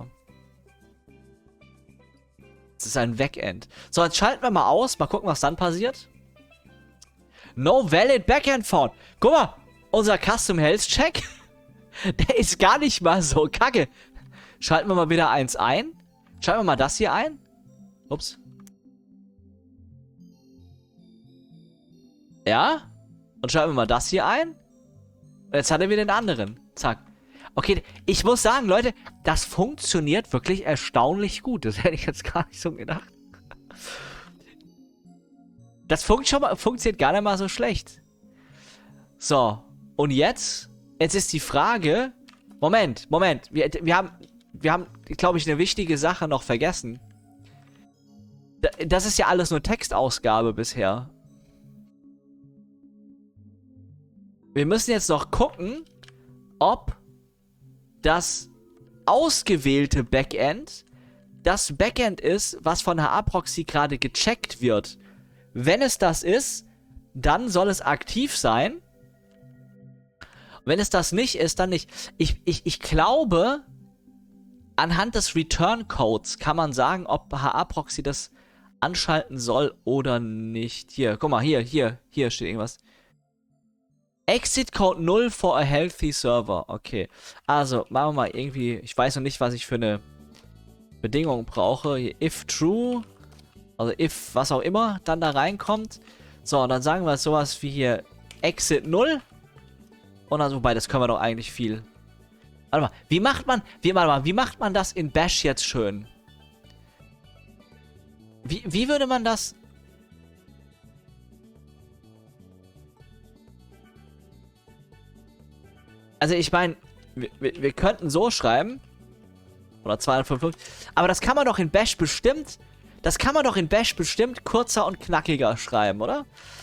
Speaker 1: Das ist ein Backend. So, jetzt schalten wir mal aus. Mal gucken, was dann passiert. No valid backend found. Guck mal, unser Custom Health Check, der ist gar nicht mal so kacke. Schalten wir mal wieder eins ein. Schalten wir mal das hier ein. Ups. Ja. Und schalten wir mal das hier ein. Und jetzt hat er wieder den anderen. Zack. Okay, ich muss sagen, Leute, das funktioniert wirklich erstaunlich gut. Das hätte ich jetzt gar nicht so gedacht. Das funktioniert gar nicht mal so schlecht. So, und jetzt ist die Frage... Moment. Wir haben, glaube ich, eine wichtige Sache noch vergessen. Das ist ja alles nur Textausgabe bisher. Wir müssen jetzt noch gucken, ob das ausgewählte Backend das Backend ist, was von HA-Proxy gerade gecheckt wird. Wenn es das ist, dann soll es aktiv sein. Wenn es das nicht ist, dann nicht. Ich glaube, anhand des Return-Codes kann man sagen, ob HA-Proxy das anschalten soll oder nicht. Hier, guck mal, hier steht irgendwas. Exit Code 0 for a healthy server. Okay. Also, machen wir mal irgendwie. Ich weiß noch nicht, was ich für eine Bedingung brauche. Hier, if true. Also, if was auch immer dann da reinkommt. So, und dann sagen wir sowas wie hier Exit 0. Und dann, wobei, das können wir doch eigentlich viel. Warte mal, wie macht man das in Bash jetzt schön? Wie würde man das... Also ich meine, wir könnten so schreiben. Oder 255. Aber das kann man doch in Bash bestimmt... Das kann man doch in Bash bestimmt kürzer und knackiger schreiben, oder?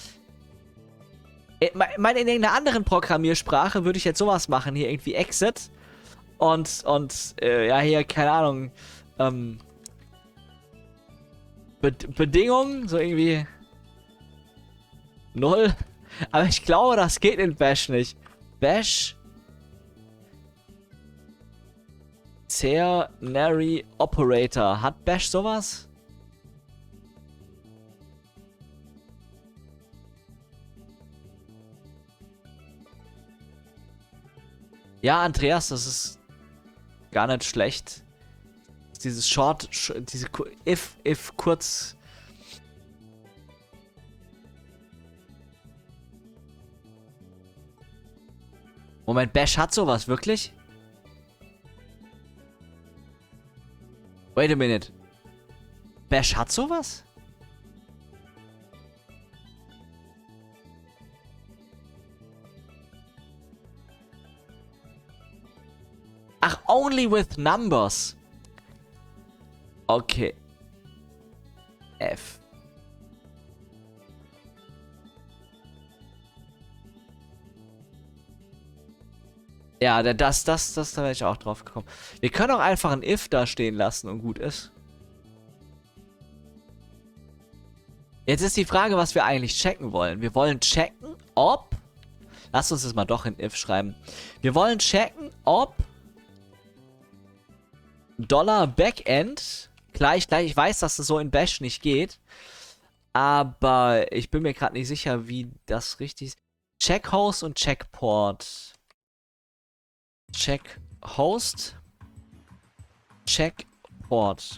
Speaker 1: Ich meine, in irgendeiner anderen Programmiersprache würde ich jetzt sowas machen. Hier irgendwie Exit. Und ja, hier, keine Ahnung. Bedingungen, so irgendwie 0. Aber ich glaube, das geht in Bash nicht. Bash Ternary Operator. Hat Bash sowas? Ja, Andreas, das ist gar nicht schlecht. Dieses diese if kurz. Moment, Bash hat sowas, wirklich? Wait a minute. Bash hat sowas? Ach, only with numbers. Okay. F. Ja, da wäre ich auch drauf gekommen. Wir können auch einfach ein if da stehen lassen und gut ist. Jetzt ist die Frage, was wir eigentlich checken wollen. Wir wollen checken, ob... Lass uns das mal doch in if schreiben. Wir wollen checken, ob... $Backend gleich, ich weiß, dass das so in Bash nicht geht, aber ich bin mir gerade nicht sicher, wie das richtig ist. Check Host und Check Port. Check Host. Check Port.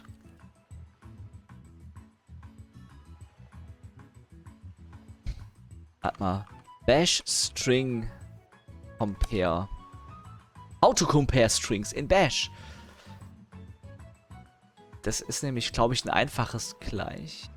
Speaker 1: Warte mal. Bash String Compare. How to compare strings in Bash. Das ist nämlich, glaube ich, ein einfaches Gleich.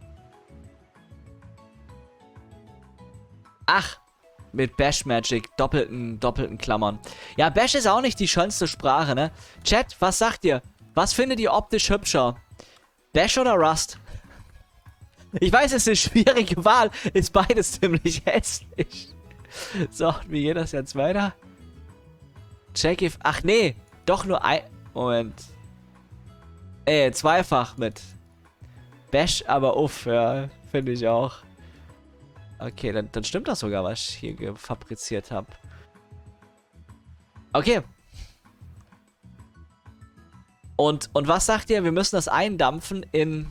Speaker 1: Ach, mit Bash Magic, doppelten Klammern. Ja, Bash ist auch nicht die schönste Sprache, ne? Chat, was sagt ihr? Was findet ihr optisch hübscher? Bash oder Rust? Ich weiß, es ist eine schwierige Wahl. Ist beides ziemlich hässlich. So, wie geht das jetzt weiter? Check if... Ach nee, doch nur ein... Moment. Zweifach mit Bash, aber uff, ja, finde ich auch. Okay, dann stimmt das sogar, was ich hier fabriziert habe. Okay. Und was sagt ihr? Wir müssen das eindampfen in...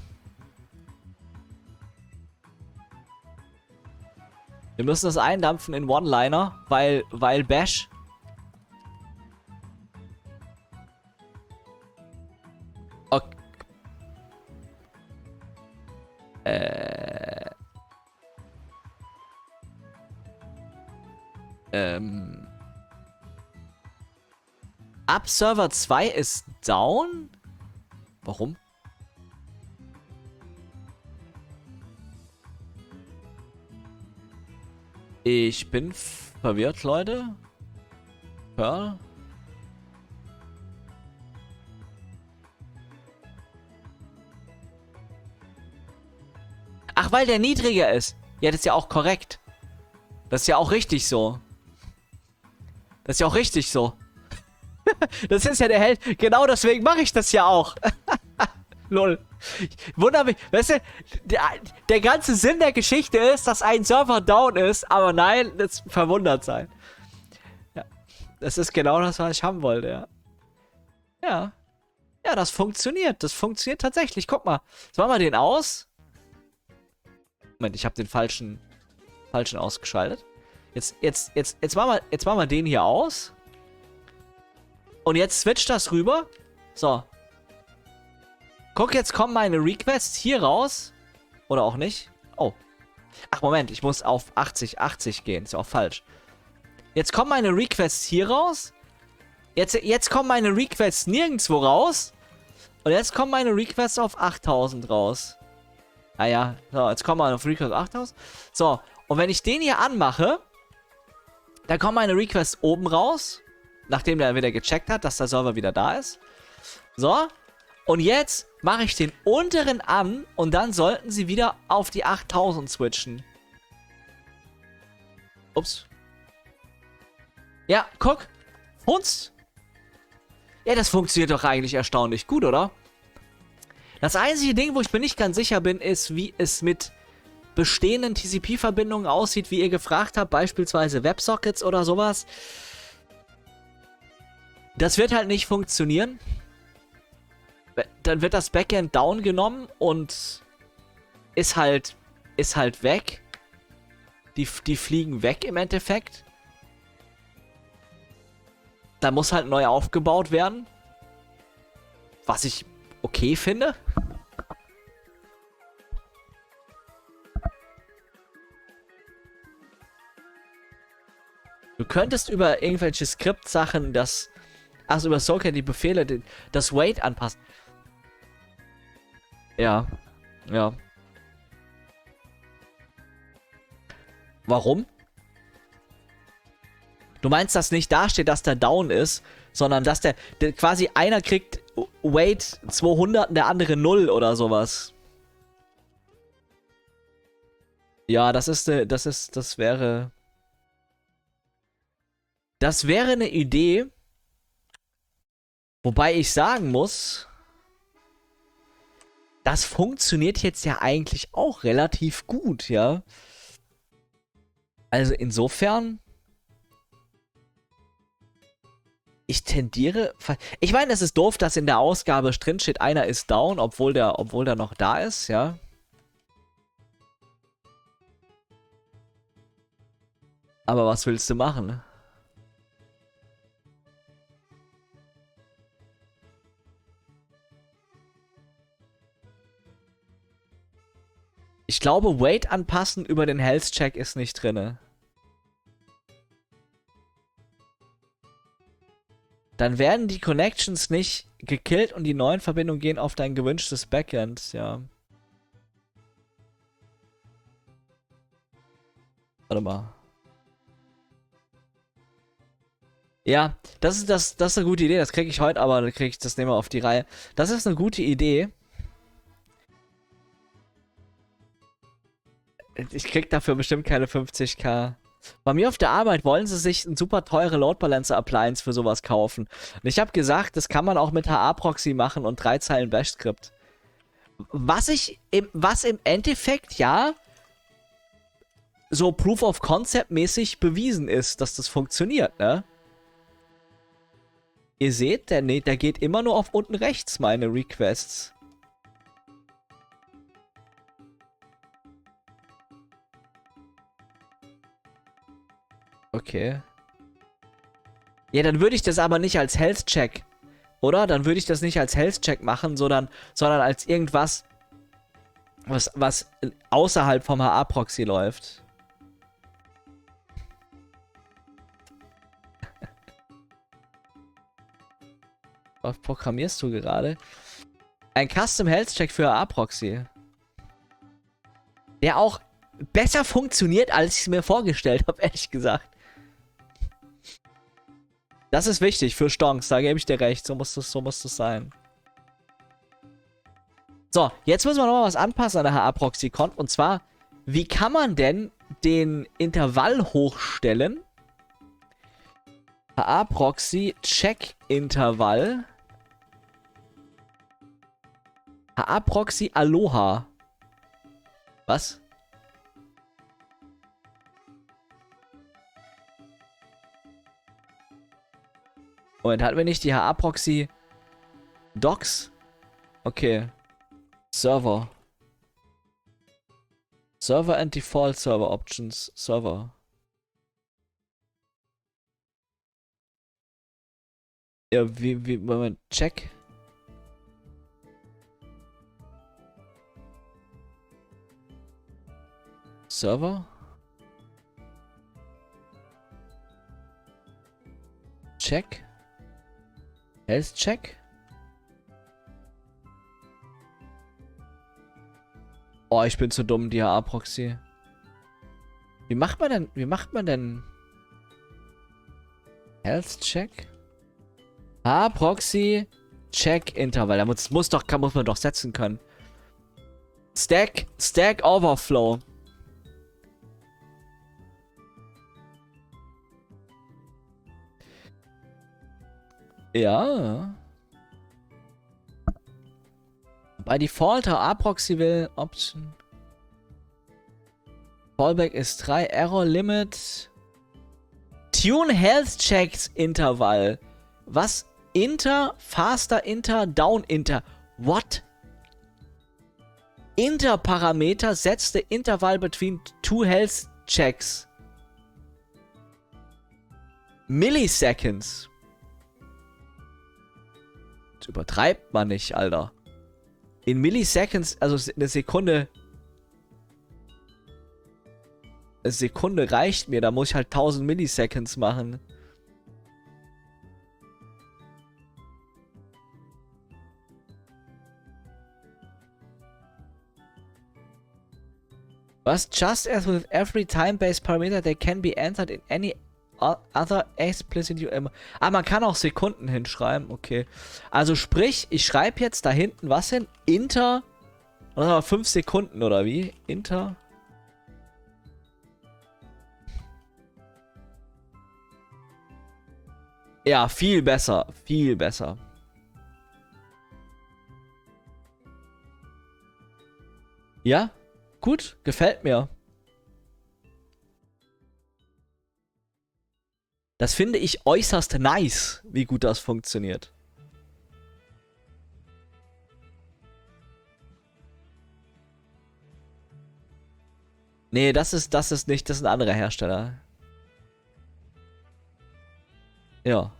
Speaker 1: Wir müssen das eindampfen in One-Liner, weil Bash... Okay. Ab Server 2 ist down? Warum? Ich bin verwirrt, Leute. Ja. Ach, weil der niedriger ist. Ja, das ist ja auch korrekt. Das ist ja auch richtig so. Das ist ja auch richtig so. Das ist ja der Held. Genau deswegen mache ich das ja auch. Lol. Ich wundere mich, weißt du, der ganze Sinn der Geschichte ist, dass ein Server down ist, aber nein, das verwundert sein. Ja, das ist genau das, was ich haben wollte, ja. Ja. Ja, das funktioniert. Das funktioniert tatsächlich. Guck mal. Jetzt machen wir den aus. Moment, ich habe den falschen ausgeschaltet. Jetzt machen wir den hier aus. Und jetzt switcht das rüber. So. Guck, jetzt kommen meine Requests hier raus. Oder auch nicht. Oh. Ach, Moment. Ich muss auf 80 gehen. Ist ja auch falsch. Jetzt kommen meine Requests hier raus. Jetzt kommen meine Requests nirgendwo raus. Und jetzt kommen meine Requests auf 8000 raus. Naja, so, jetzt kommen wir auf Request 8000. So, und wenn ich den hier anmache, dann kommen meine Requests oben raus. Nachdem der wieder gecheckt hat, dass der Server wieder da ist. So, und jetzt mache ich den unteren an und dann sollten sie wieder auf die 8000 switchen. Ups. Ja, guck. Funzt. Ja, das funktioniert doch eigentlich erstaunlich gut, oder? Das einzige Ding, wo ich mir nicht ganz sicher bin, ist, wie es mit bestehenden TCP-Verbindungen aussieht, wie ihr gefragt habt, beispielsweise WebSockets oder sowas. Das wird halt nicht funktionieren. Dann wird das Backend down genommen und ist halt weg. Die fliegen weg im Endeffekt. Da muss halt neu aufgebaut werden. Was ich okay finde. Du könntest über irgendwelche Skriptsachen über Socket die Befehle, das Wait anpassen. Ja. Ja. Warum? Du meinst, dass nicht da steht, dass der down ist, sondern dass der quasi einer kriegt Wait 200 und der andere 0 oder sowas. Ja, das wäre eine Idee. Wobei ich sagen muss, das funktioniert jetzt ja eigentlich auch relativ gut, ja. Also insofern, ich tendiere. Ich meine, es ist doof, dass in der Ausgabe drin steht, einer ist down, obwohl der noch da ist, ja. Aber was willst du machen? Ich glaube, Wait anpassen über den Health Check ist nicht drinne. Dann werden die Connections nicht gekillt und die neuen Verbindungen gehen auf dein gewünschtes Backend, ja. Warte mal. Ja, das ist eine gute Idee. Das kriege ich heute, aber das nehmen wir auf die Reihe. Das ist eine gute Idee. Ich krieg dafür bestimmt keine 50k. Bei mir auf der Arbeit wollen sie sich eine super teure Load Balancer Appliance für sowas kaufen. Und ich habe gesagt, das kann man auch mit HA-Proxy machen und 3 Zeilen Bash-Skript. Was im Endeffekt ja so Proof of Concept mäßig bewiesen ist, dass das funktioniert, ne? Ihr seht, der geht immer nur auf unten rechts, meine Requests. Okay. Ja, dann würde ich das aber nicht als Health-Check, oder? Dann würde ich das nicht als Health-Check machen, sondern als irgendwas, was außerhalb vom HA-Proxy läuft. Was programmierst du gerade? Ein Custom Health Check für HA-Proxy. Der auch besser funktioniert, als ich es mir vorgestellt habe, ehrlich gesagt. Das ist wichtig für Stonks, da gebe ich dir recht. So muss das sein. So, jetzt müssen wir nochmal was anpassen an der HA-Proxy-Con. Und zwar, wie kann man denn den Intervall hochstellen? HA-Proxy Check-Intervall HA-Proxy Aloha. Was? Moment, hatten wir nicht die HA-Proxy Docs? Okay. Server. Server and Default Server Options. Server. Ja, Moment, check. Server. Check. Health check. Oh, ich bin zu dumm, die HA-Proxy. Wie macht man denn Health check? HA-Proxy check Interval. Da muss man doch setzen können. Stack Overflow. Ja. Bei Default HA-Proxy will Option. Fallback ist 3. Error Limit. Tune Health Checks Interval. Was? Inter, faster Inter, down Inter. What? Inter-Parameter setzt the interval between two health checks. Milliseconds. Das übertreibt man nicht, Alter. In Milliseconds, also eine Sekunde. Eine Sekunde reicht mir, da muss ich halt 1000 Milliseconds machen. Was? Just as with every time-based parameter, they can be entered in any other explicit UM. Ah, man kann auch Sekunden hinschreiben, okay. Also sprich, ich schreibe jetzt da hinten was hin? Inter. 5 Sekunden oder wie? Inter. Ja, viel besser. Viel besser. Ja? Gut, gefällt mir. Das finde ich äußerst nice, wie gut das funktioniert. Nee, das ist nicht, das ist ein anderer Hersteller. Ja.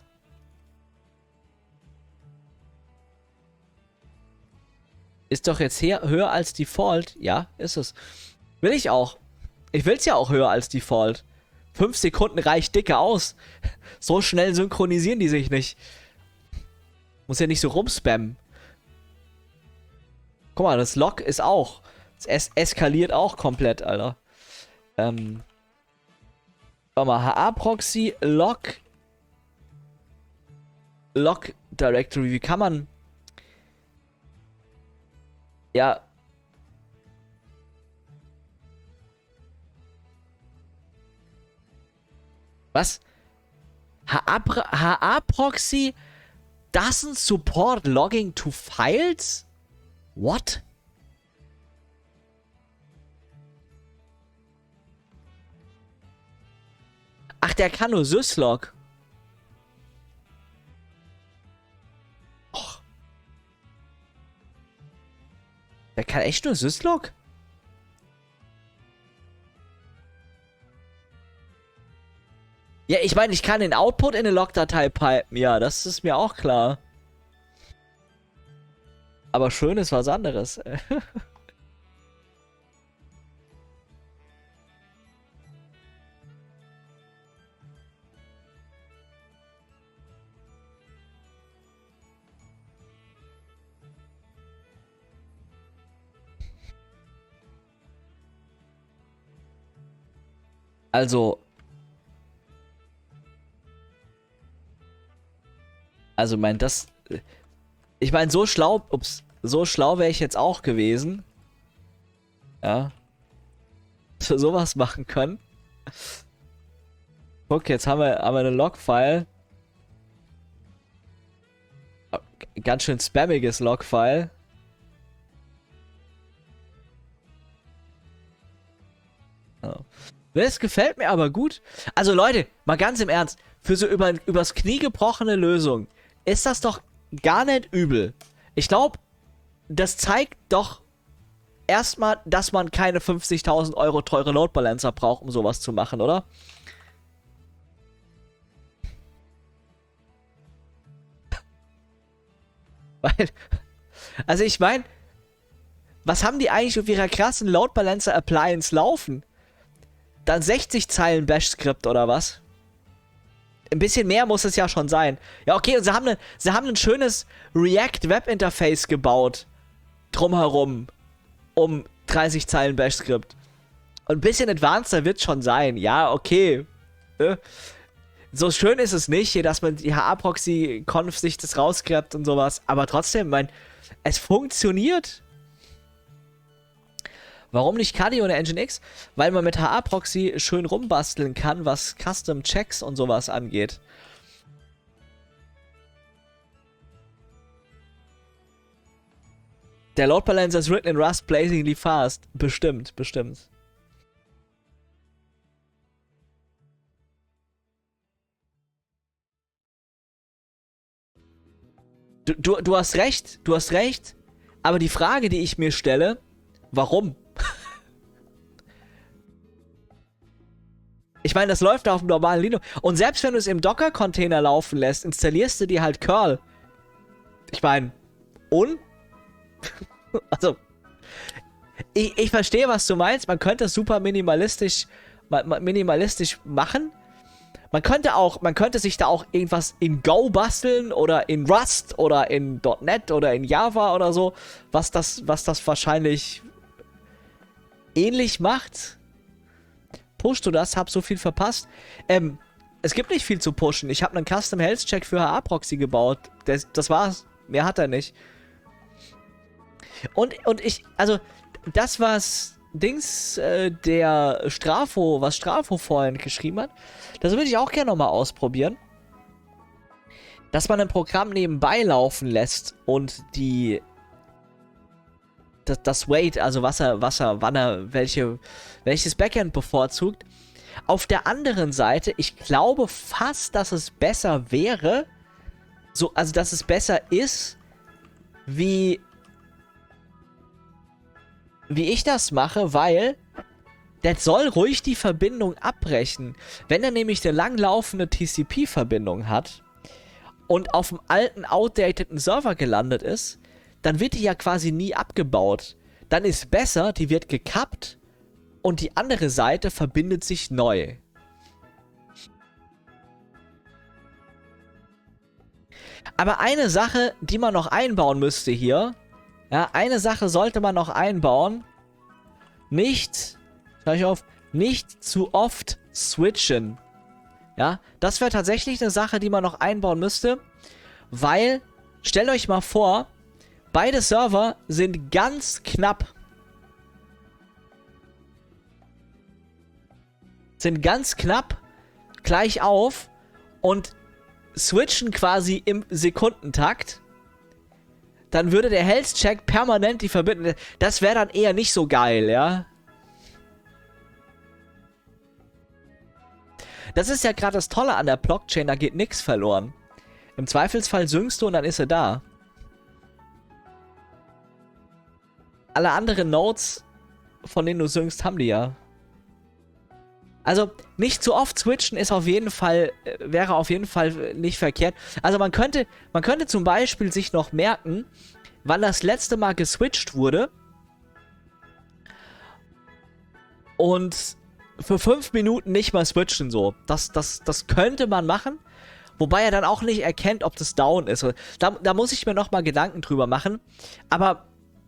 Speaker 1: Ist doch jetzt höher als Default. Ja, ist es. Will ich auch. Ich will es ja auch höher als Default. 5 Sekunden reicht dicke aus. So schnell synchronisieren die sich nicht. Muss ja nicht so rumspammen. Guck mal, das Log ist auch. Es eskaliert auch komplett, Alter. Warte mal, HA-Proxy, Log Directory. Wie kann man... Ja. Was? HA-Proxy doesn't support logging to files? What? Ach, der kann nur syslog. Och. Der kann echt nur syslog? Ja, ich meine, ich kann den Output in eine Log-Datei pipen. Ja, das ist mir auch klar. Aber schön ist was anderes. Also, ich meine, so schlau wäre ich jetzt auch gewesen. Ja. Dass wir sowas machen können. Guck, jetzt haben wir eine Log-File. Ganz schön spammiges Log-File. Das gefällt mir aber gut. Also Leute, mal ganz im Ernst, für so übers Knie gebrochene Lösung ist das doch gar nicht übel. Ich glaube, das zeigt doch erstmal, dass man keine 50.000 Euro teure Load Balancer braucht, um sowas zu machen, oder? Weil, also ich meine, was haben die eigentlich auf ihrer krassen Load Balancer Appliance laufen? Dann 60 Zeilen Bash-Skript oder was? Ein bisschen mehr muss es ja schon sein. Ja, okay, und sie haben ein schönes React-Web-Interface gebaut. Drumherum. Um 30 Zeilen Bash-Skript. Und ein bisschen advanceder wird schon sein. Ja, okay. So schön ist es nicht, dass man die HA-Proxy-Conf sich das rausgräbt und sowas. Aber trotzdem, es funktioniert. Warum nicht Kali oder Nginx? Weil man mit HA-Proxy schön rumbasteln kann, was Custom-Checks und sowas angeht. Der Load Balancer ist written in Rust blazingly fast. Bestimmt, bestimmt. Du hast recht, du hast recht. Aber die Frage, die ich mir stelle, warum? Ich meine, das läuft auf dem normalen Linux. Und selbst wenn du es im Docker-Container laufen lässt, installierst du dir halt Curl. Ich meine, also, ich verstehe, was du meinst. Man könnte es super minimalistisch machen. Man könnte sich da auch irgendwas in Go basteln oder in Rust oder in .NET oder in Java oder so, was das wahrscheinlich ähnlich macht. Pushst du das? Hab so viel verpasst. Es gibt nicht viel zu pushen. Ich habe einen Custom Health Check für HA-Proxy gebaut. Das war's. Mehr hat er nicht. Und also, das, was was Strafo vorhin geschrieben hat, das würde ich auch gerne nochmal ausprobieren. Dass man ein Programm nebenbei laufen lässt und das Wait, also wann er welches Backend bevorzugt. Auf der anderen Seite, ich glaube fast, dass es besser wäre, also dass es besser ist, wie ich das mache, weil der soll ruhig die Verbindung abbrechen. Wenn er nämlich eine langlaufende TCP-Verbindung hat und auf dem alten, outdateden Server gelandet ist, dann wird die ja quasi nie abgebaut. Dann ist besser, die wird gekappt und die andere Seite verbindet sich neu. Aber eine Sache, die man noch einbauen müsste hier, ja, eine Sache sollte man noch einbauen, nicht zu oft switchen. Ja, das wäre tatsächlich eine Sache, die man noch einbauen müsste, weil, stellt euch mal vor, beide Server sind ganz knapp. Gleich auf und switchen quasi im Sekundentakt. Dann würde der Health-Check permanent die Verbindung. Das wäre dann eher nicht so geil, ja? Das ist ja gerade das Tolle an der Blockchain, da geht nichts verloren. Im Zweifelsfall synkst du und dann ist er da. Alle anderen Nodes, von denen du synkst, haben die ja. Also, nicht zu oft switchen ist wäre auf jeden Fall nicht verkehrt. Also man könnte zum Beispiel sich noch merken, wann das letzte Mal geswitcht wurde. Und für 5 Minuten nicht mal switchen so. Das könnte man machen. Wobei er dann auch nicht erkennt, ob das down ist. Da muss ich mir nochmal Gedanken drüber machen. Aber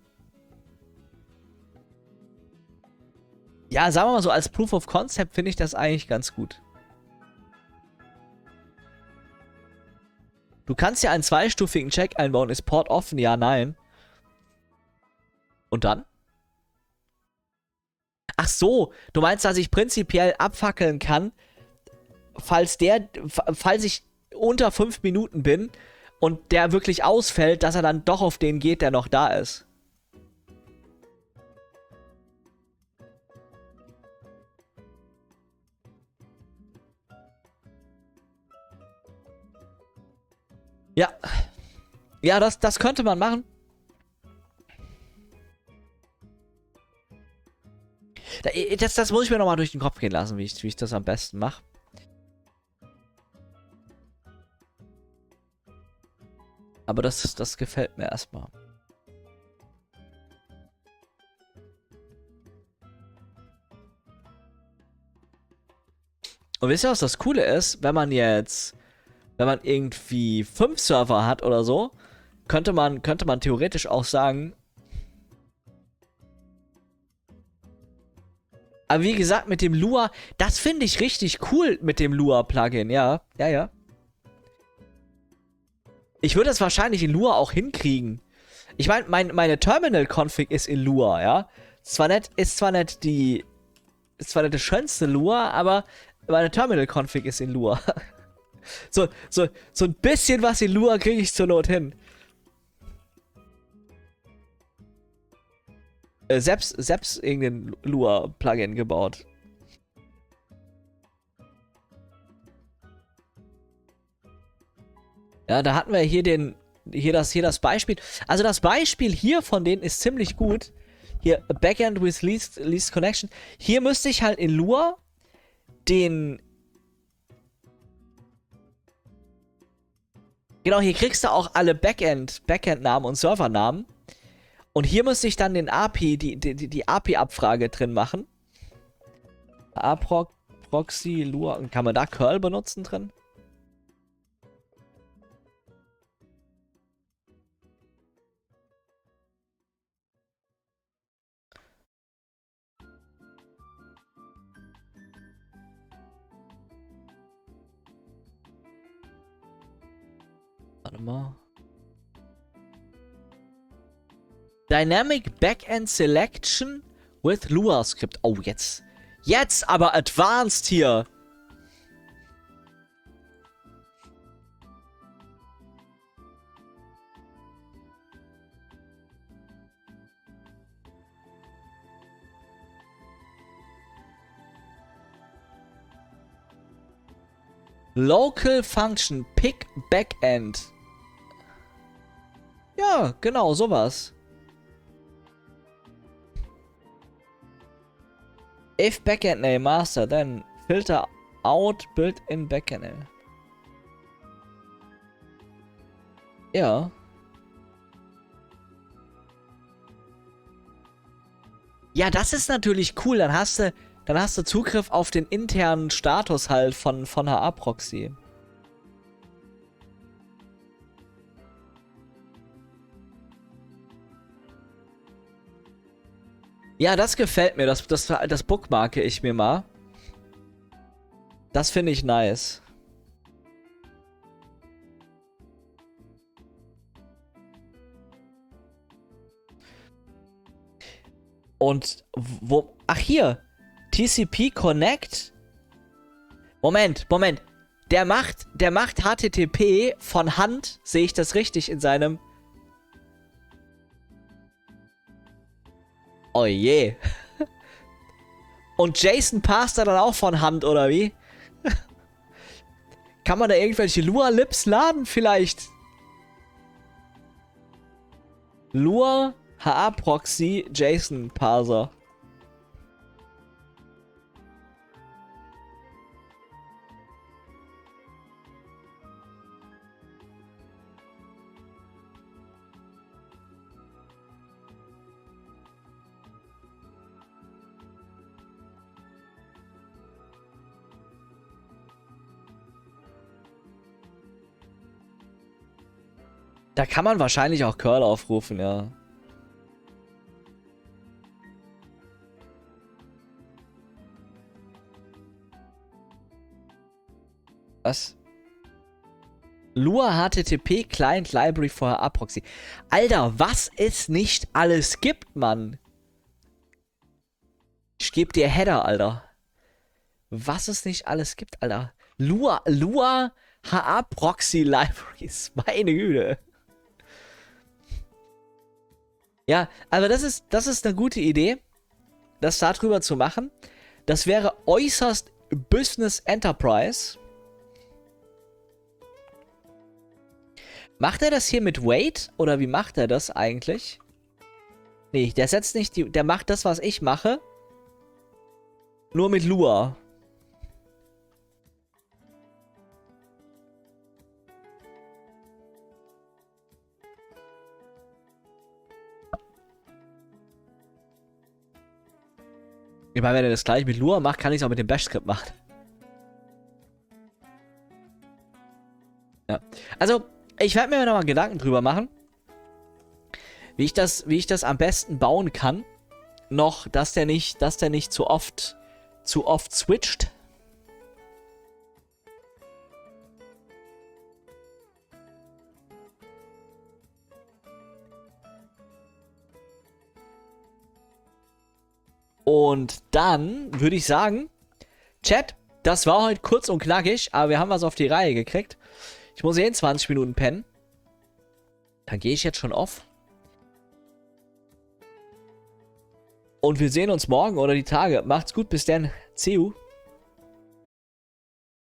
Speaker 1: ja, sagen wir mal so, als Proof of Concept finde ich das eigentlich ganz gut. Du kannst ja einen zweistufigen Check einbauen. Ist Port offen? Ja, nein. Und dann? Ach so, du meinst, dass ich prinzipiell abfackeln kann, falls ich unter 5 Minuten bin und der wirklich ausfällt, dass er dann doch auf den geht, der noch da ist. Ja. Ja, das könnte man machen. Das muss ich mir nochmal durch den Kopf gehen lassen, wie ich das am besten mache. Aber das gefällt mir erstmal. Und wisst ihr, was das Coole ist? Wenn man irgendwie 5 Server hat oder so, könnte man theoretisch auch sagen. Aber wie gesagt, mit dem Lua, das finde ich richtig cool mit dem Lua-Plugin, ja. Ja, ja. Ich würde es wahrscheinlich in Lua auch hinkriegen. Ich meine, meine Terminal-Config ist in Lua, ja. Ist zwar nicht das schönste Lua, aber meine Terminal-Config ist in Lua. so ein bisschen was in Lua kriege ich zur Not hin. Selbst irgendein Lua-Plugin gebaut. Ja, da hatten wir hier das Beispiel. Also das Beispiel hier von denen ist ziemlich gut. Hier, Backend with least connection. Hier müsste ich halt in Lua den... Genau, hier kriegst du auch alle Backend-Namen und Servernamen. Und hier müsste ich dann den API, die API-Abfrage drin machen. Proxy, Lua. Kann man da Curl benutzen drin? Warte mal. Dynamic Backend Selection with Lua Script. Oh, jetzt aber advanced hier. Local Function Pick Backend. Ja, genau, sowas. If Backend Name Master, then filter out built-in Backend Name. Ja. Ja, das ist natürlich cool. Dann hast du Zugriff auf den internen Status halt von HA-Proxy. Ja, das gefällt mir. Das bookmarke ich mir mal. Das finde ich nice. Und wo... Ach, hier. TCP Connect. Moment. Der macht HTTP von Hand. Sehe ich das richtig in seinem... Oh je. Und JSON passt er dann auch von Hand, oder wie? Kann man da irgendwelche Lua-Libs laden vielleicht? Lua HA-Proxy JSON-Parser. Da kann man wahrscheinlich auch Curl aufrufen, ja. Was? Lua HTTP Client Library for HA-Proxy. Alter, was es nicht alles gibt, Mann. Ich geb dir Header, Alter. Was es nicht alles gibt, Alter. Lua HA-Proxy Libraries. Meine Güte. Ja, also das ist eine gute Idee, das darüber zu machen. Das wäre äußerst Business Enterprise. Macht er das hier mit Wait? Oder wie macht er das eigentlich? Nee, der setzt nicht die... Der macht das, was ich mache. Nur mit Lua. Ich meine, wenn er das gleich mit Lua macht, kann ich es auch mit dem Bash-Skript machen. Ja. Also, ich werde mir nochmal Gedanken drüber machen, wie ich das am besten bauen kann. Noch, dass der nicht zu oft switcht. Und dann würde ich sagen, Chat, das war heute kurz und knackig, aber wir haben was auf die Reihe gekriegt. Ich muss in 20 Minuten pennen. Dann gehe ich jetzt schon off. Und wir sehen uns morgen oder die Tage. Macht's gut, bis dann. See you.